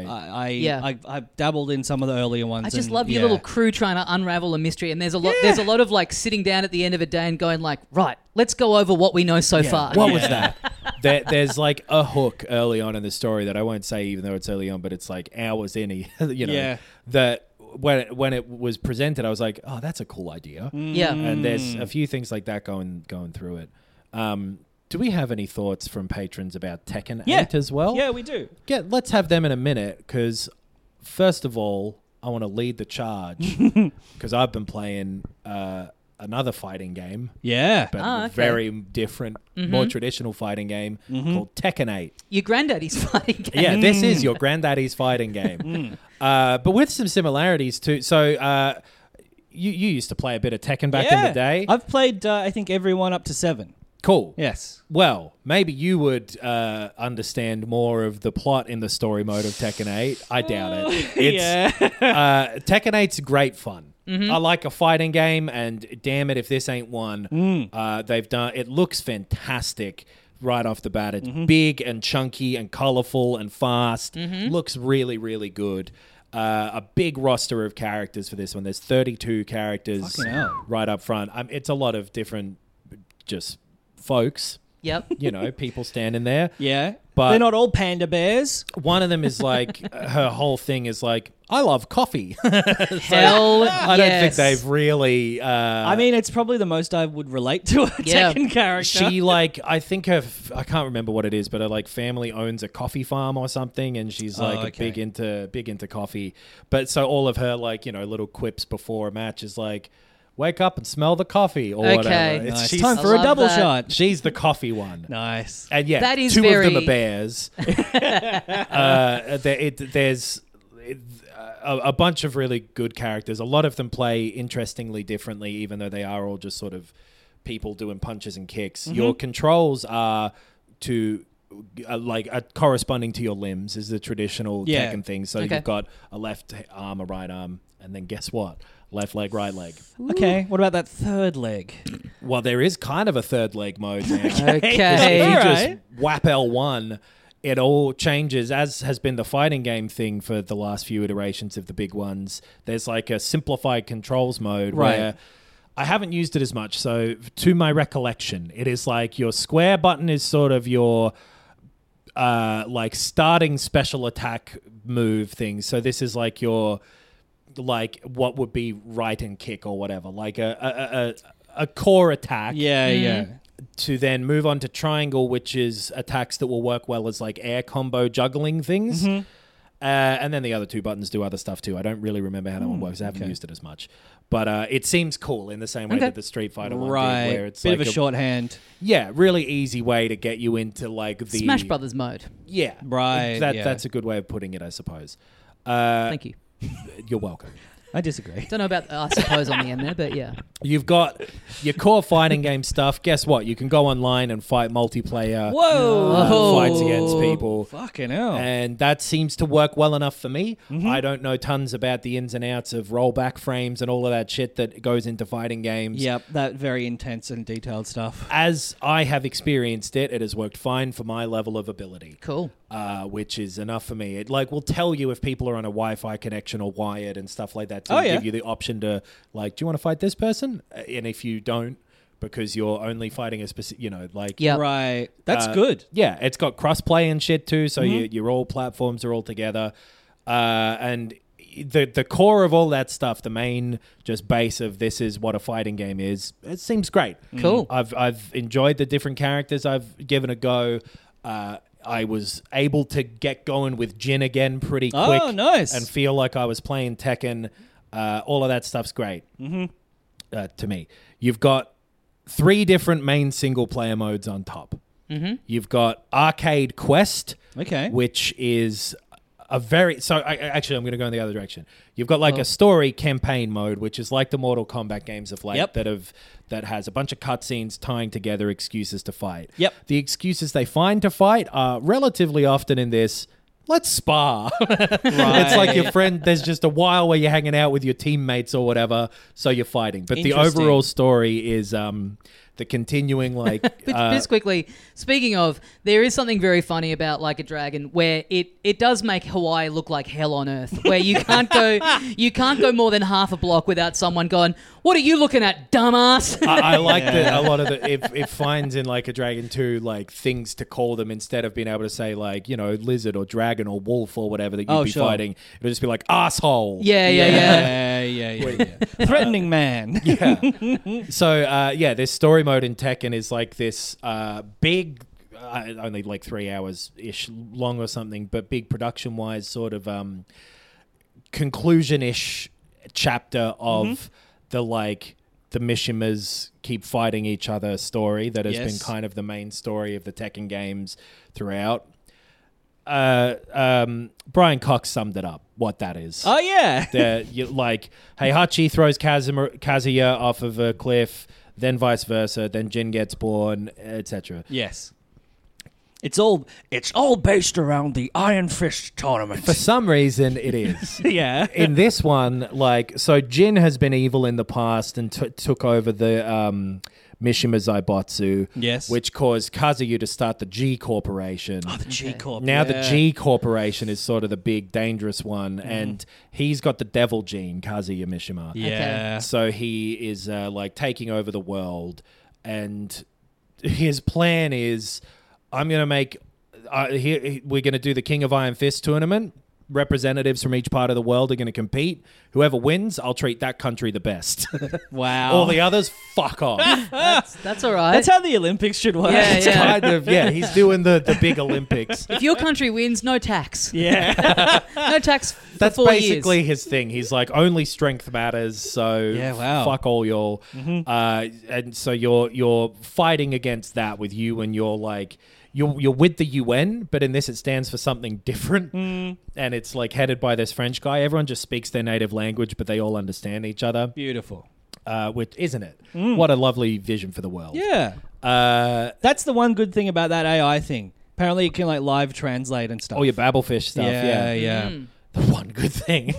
I've dabbled in some of the earlier ones. I just and, love your little crew trying to unravel a mystery, and there's a lot of like sitting down at the end of a day and going like, right, let's go over what we know so far. What was that? There's like a hook early on in the story that I won't say, even though it's early on, but it's like hours in, that when it was presented, I was like, oh, that's a cool idea. Yeah. And there's a few things like that going through it. Do we have any thoughts from patrons about Tekken 8 as well? Yeah, we do. Let's have them in a minute, because first of all, I want to lead the charge because I've been playing another fighting game. Yeah. But very different, more traditional fighting game called Tekken 8. Your granddaddy's fighting game. Yeah, this is your granddaddy's fighting game. But with some similarities too. So you used to play a bit of Tekken back in the day. I've played, I think, every one up to 7. Cool. Yes. Well, maybe you would understand more of the plot in the story mode of Tekken 8. I doubt it. Tekken 8's great fun. I like a fighting game, and damn it if this ain't one. They've done. It looks fantastic right off the bat. It's big and chunky and colorful and fast. Looks really, really good. A big roster of characters for this one. There's 32 characters right up front. It's a lot of different just folks. Yep. People standing there. Yeah. But they're not all panda bears. one of them is like, her whole thing is like, I love coffee. Hell I don't think they've really... I mean, it's probably the most I would relate to a Tekken character. She I think I can't remember what it is, but her like family owns a coffee farm or something, and she's like big into coffee. But so all of her like, little quips before a match is like, wake up and smell the coffee or whatever. Nice. She's, Time for a love double that. shot. she's the coffee one. Nice. And yeah, That is two of them very- are bears. There's a bunch of really good characters. A lot of them play interestingly differently, even though they are all just sort of people doing punches and kicks. Your controls are to corresponding to your limbs is the traditional Tekken thing. So you've got a left arm, a right arm, and then guess what? Left leg, right leg. Okay, what about that third leg? Well, there is kind of a third leg mode now. Okay. If you Alright. just whap L1, it all changes, as has been the fighting game thing for the last few iterations of the big ones. There's like a simplified controls mode where I haven't used it as much. So to my recollection, it is like your square button is sort of your like starting special attack move things. So this is like your like what would be right and kick or whatever, like a core attack. Yeah. To then move on to triangle, which is attacks that will work well as like air combo juggling things. And then the other two buttons do other stuff too. I don't really remember how that one works. I haven't used it as much. But it seems cool in the same way that the Street Fighter one did, where it's bit like of a shorthand. Yeah, really easy way to get you into like the Smash Brothers mode. Yeah, Right, yeah. That's a good way of putting it, I suppose. Thank you. You're welcome. I disagree. Don't know about I suppose on the end there, but yeah. You've got your core fighting game stuff. Guess what? You can go online and fight multiplayer fights against people. Fucking hell. And that seems to work well enough for me. I don't know tons about the ins and outs of rollback frames and all of that shit that goes into fighting games. Yep, that very intense and detailed stuff. As I have experienced it, it has worked fine for my level of ability. Cool. Which is enough for me. It like will tell you if people are on a Wi-Fi connection or wired and stuff like that to give you the option to like, do you want to fight this person? And if you don't, because you're only fighting a specific, Right. That's good. Yeah, it's got cross-play and shit too, so your all platforms are all together. And the core of all that stuff, the main just base of this is what a fighting game is, it seems great. Cool. I've enjoyed the different characters I've given a go. I was able to get going with Jin again pretty quick. Oh, nice. And feel like I was playing Tekken. All of that stuff's great to me. You've got 3 different main single-player modes on top. You've got Arcade Quest, which is a very... So, actually, I'm going to go in the other direction. You've got like a story campaign mode, which is like the Mortal Kombat games of late that has a bunch of cutscenes tying together excuses to fight. The excuses they find to fight are relatively often in this... Let's spar. It's like your friend, there's just a while where you're hanging out with your teammates or whatever, so you're fighting. But the overall story is the continuing like... Just quickly, speaking of, there is something very funny about Like a Dragon where it does make Hawaii look like hell on earth, where you can't go more than half a block without someone going, what are you looking at, dumbass? I like that a lot of it finds in Like a Dragon 2 like things to call them instead of being able to say like, lizard or dragon or wolf or whatever that you'd be fighting. It'll just be like asshole. Yeah. Threatening man. So this story mode in Tekken is like this big, only like 3 hours-ish long or something, but big production-wise sort of conclusion-ish chapter of the Mishimas keep fighting each other story that has been kind of the main story of the Tekken games throughout. Brian Cox summed it up, what that is. Oh, yeah. Heihachi throws Kazuya off of a cliff, then vice versa, then Jin gets born, etc. Yes. It's all based around the Iron Fist tournament. For some reason, it is. Yeah. In this one, so Jin has been evil in the past and took over the Mishima Zaibatsu. Yes. Which caused Kazuya to start the G Corporation. Oh, the G Corp. Now the G Corporation is sort of the big, dangerous one, and he's got the devil gene, Kazuya Mishima. Yeah. So he is taking over the world, and his plan is... I'm going to make... we're going to do the King of Iron Fist tournament. Representatives from each part of the world are going to compete. Whoever wins, I'll treat that country the best. Wow. All the others, fuck off. That's all right. That's how the Olympics should work. Yeah, Kind of, he's doing the big Olympics. If your country wins, no tax. Yeah. No tax for That's 4 years. basically his thing. He's like, only strength matters, so fuck all y'all. And so you're fighting against that with you, and you're like... You're with the UN, but in this it stands for something different. And it's headed by this French guy. Everyone just speaks their native language, but they all understand each other. Beautiful. Which, isn't it? What a lovely vision for the world. Yeah. That's the one good thing about that AI thing. Apparently it can live translate and stuff. Oh, your Babelfish stuff. Yeah. The one good thing.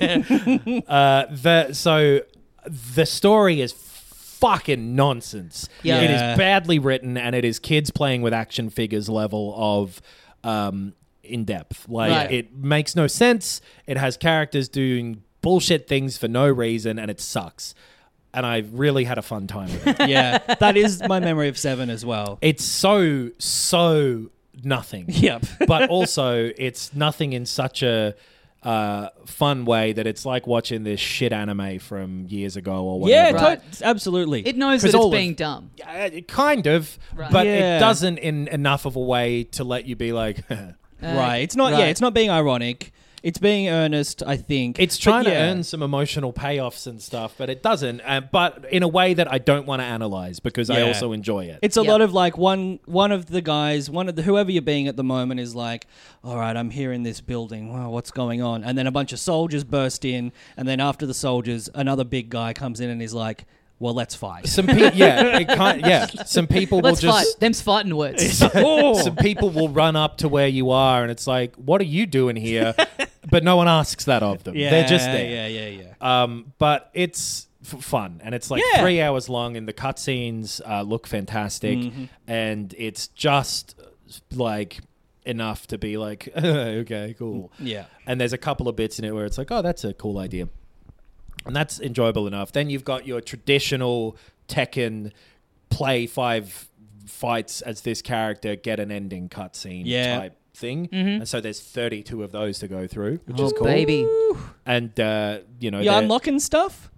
So the story is fucking nonsense. Yeah. It is badly written, and it is kids playing with action figures level of in depth. It makes no sense. It has characters doing bullshit things for no reason, and it sucks. And I really had a fun time with it. Yeah, that is my memory of 7 as well. It's so nothing. Yep. But also, it's nothing in such a fun way that it's like watching this shit anime from years ago or whatever. Yeah, Right. absolutely. It knows 'Cause that it's all of- being dumb. Kind of, Right. but Yeah. it doesn't in enough of a way to let you be like, Right. It's not. Right. Yeah. It's not being ironic. It's being earnest. I think it's But trying to yeah. earn some emotional payoffs and stuff, but it doesn't. But in a way that I don't want to analyze because I Yeah. also enjoy it. It's a Yeah. lot of like one of the guys, whoever you're being at the moment is like, all right, I'm here in this building. Wow, what's going on? And then a bunch of soldiers burst in, and then after the soldiers, another big guy comes in and is like, well, let's fight. Some some people Let's will fight. just Them's fighting words. some people will run up to where you are, and it's like, what are you doing here? But no one asks that of them. They're just there. Yeah. But it's fun, and it's like Yeah. 3 hours long, and the cutscenes look fantastic, and it's just like enough to be like, okay, cool. Yeah. And there's a couple of bits in it where it's like, oh, that's a cool idea. And that's enjoyable enough. Then you've got your traditional Tekken play 5 fights as this character, get an ending cutscene type thing. And so there's 32 of those to go through, which is cool. Baby. And, you know, You're they're- unlocking stuff?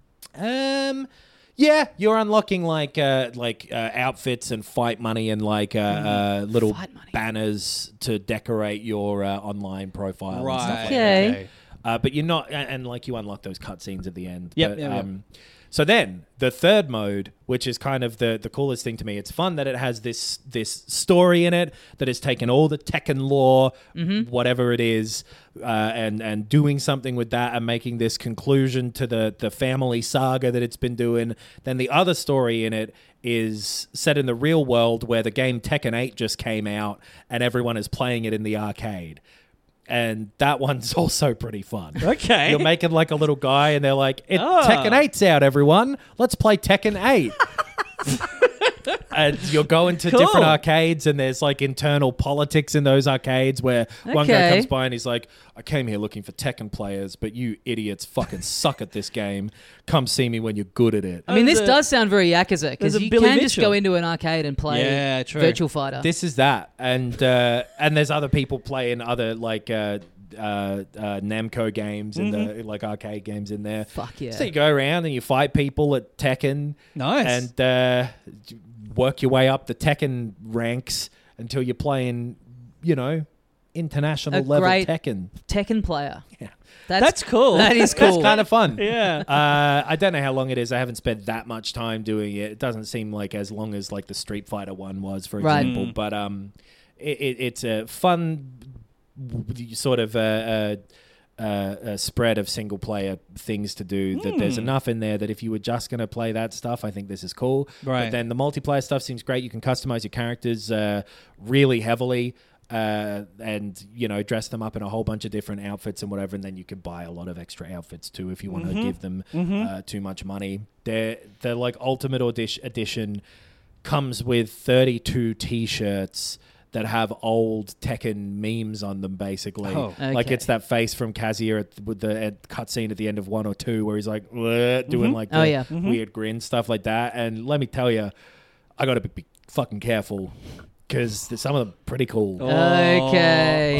yeah, you're unlocking like outfits and fight money and like little Fight money. banners to decorate your online profile and stuff like Okay. that. But you're not, and like you unlock those cutscenes at the end. Yep, But, yep. So then the third mode, which is kind of the coolest thing to me, it's fun that it has this story in it that has taken all the Tekken lore, whatever it is, and doing something with that and making this conclusion to the family saga that it's been doing. Then the other story in it is set in the real world where the game Tekken 8 just came out and everyone is playing it in the arcade. And that one's also pretty fun. Okay. You're making like a little guy and they're like, Tekken 8's out, everyone. Let's play Tekken 8. And you're going to Cool. different arcades and there's like internal politics in those arcades where one guy Okay. comes by and he's like, I came here looking for Tekken players, but you idiots fucking suck at this game. Come see me when you're good at it. I mean, this There's a- does sound very Yakuza because there's a you Billy can just Mitchell. go into an arcade and play Yeah, true. Virtual Fighter. This is that, and there's other people playing other like Namco games and the like arcade games in there. Fuck yeah. So you go around and you fight people at Tekken, Nice. and work your way up the Tekken ranks until you're playing, you know, international A level great- Tekken. Tekken player. Yeah. That's cool. That is It's cool. kind of fun. Yeah. I don't know how long it is. I haven't spent that much time doing it. It doesn't seem like as long as like the Street Fighter one was, for Right. example. But it's a fun sort of a spread of single player things to do. That there's enough in there that if you were just going to play that stuff, I think this is cool. Right. But then the multiplayer stuff seems great. You can customize your characters really heavily. And you know, dress them up in a whole bunch of different outfits and whatever, and then you can buy a lot of extra outfits too if you want to give them too much money. They're like Ultimate Edition comes with 32 T-shirts that have old Tekken memes on them, basically. Oh. Like Okay. it's that face from Kazuya with the cutscene at the end of 1 or 2 where he's like doing like the Oh, yeah. weird grin, stuff like that. And let me tell you, I got to be fucking careful because some of them pretty cool. Okay.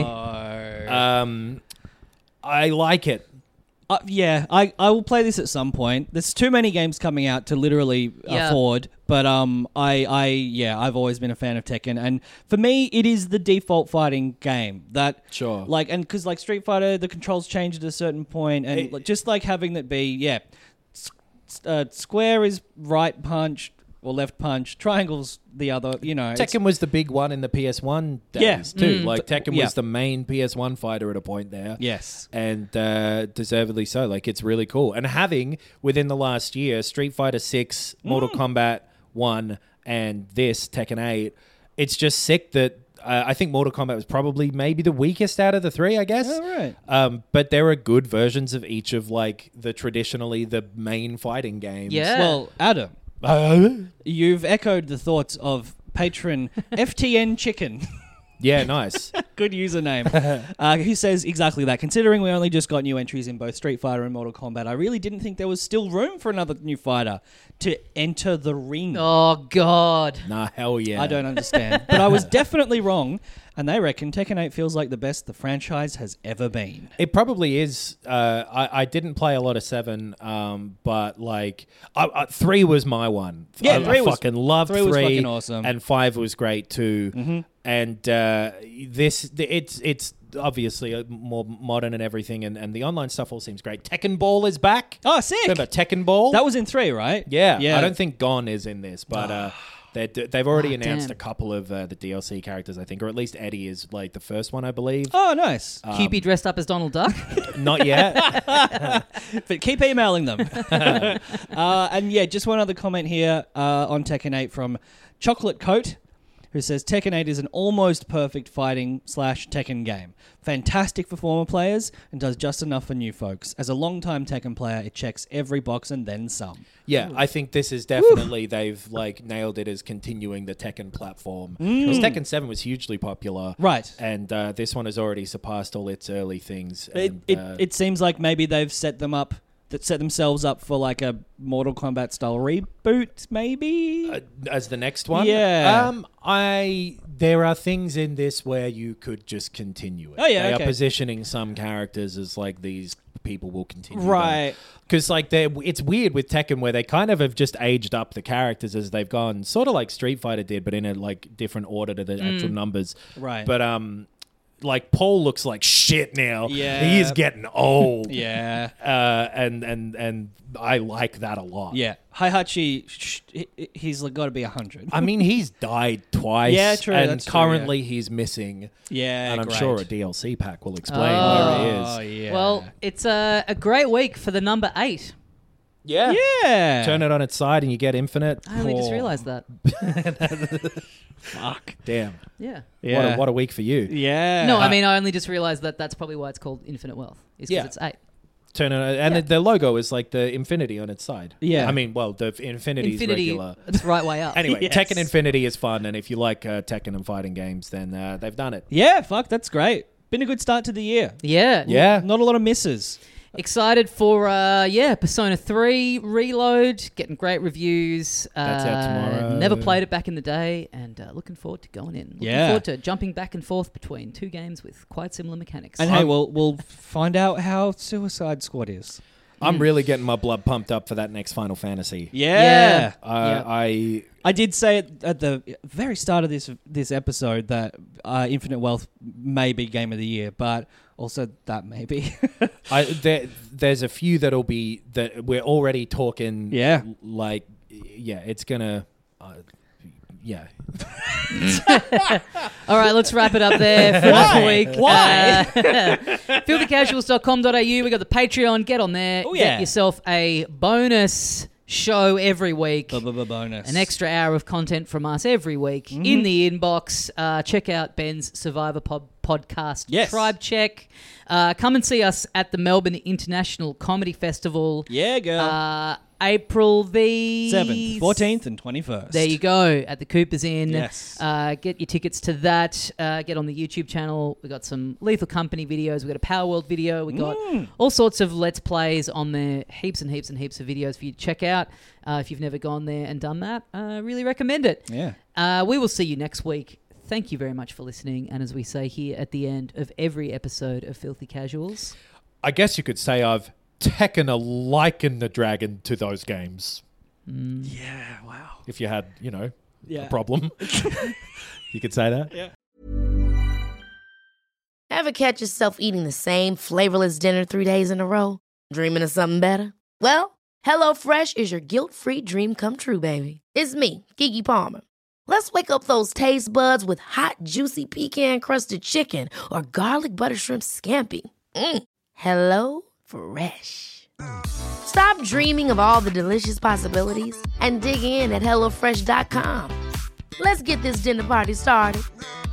I like it. Yeah, I will play this at some point. There's too many games coming out to literally Yeah. afford, but I've always been a fan of Tekken, and for me, it is the default fighting game. That Sure. like, and because like Street Fighter, the controls change at a certain point, and like, just like having that be square is right punch or left punch, triangle's the other. You know, it's- Tekken was the big one in the PS1 days Yeah. too. Like Tekken Yeah. was the main PS1 fighter at a point there. Yes. And deservedly so. Like it's really cool. And having within the last year Street Fighter 6, Mortal Kombat 1, and this Tekken 8, it's just sick that I think Mortal Kombat was probably maybe the weakest out of the 3, I guess. All right. But there are good versions of each of like traditionally the main fighting games. Yeah. Well, Adam, you've echoed the thoughts of patron FTN Chicken. Yeah, nice. Good username. Who says exactly that. Considering we only just got new entries in both Street Fighter and Mortal Kombat, I really didn't think there was still room for another new fighter to enter the ring. Oh God. Nah, hell yeah. I don't understand. But I was definitely wrong. and they reckon Tekken 8 feels like the best the franchise has ever been. It probably is. I didn't play a lot of 7, but like 3 was my one. Yeah, I 3 was- fucking loved 3 3. was fucking awesome. And 5 was great too. And it's obviously more modern and everything, and the online stuff all seems great. Tekken Ball is back. Oh, sick! Remember Tekken Ball? That was in 3, right? Yeah. Yeah. I don't think Gon is in this, but they've already announced damn. a couple of the DLC characters, I think, or at least Eddie is like the first one, I believe. Oh, nice. QB dressed up as Donald Duck. Not yet. But keep emailing them. And yeah, just one other comment here on Tekken 8 from Chocolate Coat, who says Tekken 8 is an almost perfect fighting / Tekken game. Fantastic for former players and does just enough for new folks. As a long-time Tekken player, it checks every box and then some. Yeah, I think this is definitely they've like nailed it as continuing the Tekken platform. Because Tekken 7 was hugely popular, Right. And this one has already surpassed all its early things. And, It seems like maybe they've set themselves up for like a Mortal Kombat style reboot, maybe. as the next one, Yeah. There are things in this where you could just continue it. Oh, yeah, they okay. are positioning some characters as like these people will continue, Right. Because like it's weird with Tekken where they kind of have just aged up the characters as they've gone, sort of like Street Fighter did, but in a like different order to the actual numbers. Right. But like Paul looks like shit now. Yeah. He is getting old. Yeah. And I like that a lot. Yeah. Heihachi, he's got to be 100. I mean, he's died twice. Yeah, true, And that's true, currently he's missing. Yeah, And I'm great. sure a DLC pack will explain Oh. where he Oh, is. yeah. Well, it's a great week for the number 8. Yeah. yeah. Turn it on its side and you get infinite. I only just Oh. realised that. Fuck. Damn. Yeah. Yeah. What a week for you. Yeah. No, I mean, I only just realised that that's probably why it's called Infinite Wealth. Is because Yeah. it's 8. Turn it on, and the logo is like the infinity on its side. Yeah. I mean, well, the infinity's Infinity, regular. it's right way up. Anyway, Yes. Tekken Infinity is fun, and if you like Tekken and fighting games, then they've done it. Yeah, fuck, that's great. Been a good start to the year. Yeah. Yeah. Not a lot of misses. Excited for Persona 3 Reload, getting great reviews. That's out tomorrow. Never played it back in the day, and looking forward to going in. Looking Yeah. forward to jumping back and forth between two games with quite similar mechanics. And hey, we'll find out how Suicide Squad is. I'm really getting my blood pumped up for that next Final Fantasy. Yeah. I I did say at the very start of this episode that Infinite Wealth may be Game of the Year, but also that may be. there's a few that'll be that we're already talking. Yeah. Like, yeah, it's gonna. Yeah. All right, let's wrap it up there for this week. Why? Filthycasuals.com.au. We got the Patreon. Get on there. Oh, yeah. Get yourself a bonus show every week. Bonus. An extra hour of content from us every week in the inbox. Check out Ben's Survivor podcast, Yes. Tribe Check. Come and see us at the Melbourne International Comedy Festival. Yeah, girl. April the 7th, 14th, and 21st. There you go, at the Coopers Inn. Yes. Get your tickets to that. Get on the YouTube channel. We got some Lethal Company videos. We got a Power World video. We got all sorts of Let's Plays on there. Heaps and heaps and heaps of videos for you to check out. If you've never gone there and done that, really recommend it. Yeah. We will see you next week. Thank you very much for listening. And as we say here at the end of every episode of Filthy Casuals, I guess you could say I've taken a liken the dragon to those games. Yeah, wow. If you had, Yeah. a problem, you could say that. Yeah. Ever catch yourself eating the same flavorless dinner 3 days in a row? Dreaming of something better? Well, HelloFresh is your guilt-free dream come true, baby. It's me, Keke Palmer. Let's wake up those taste buds with hot, juicy pecan-crusted chicken or garlic butter shrimp scampi. Hello Fresh. Stop dreaming of all the delicious possibilities and dig in at HelloFresh.com. Let's get this dinner party started.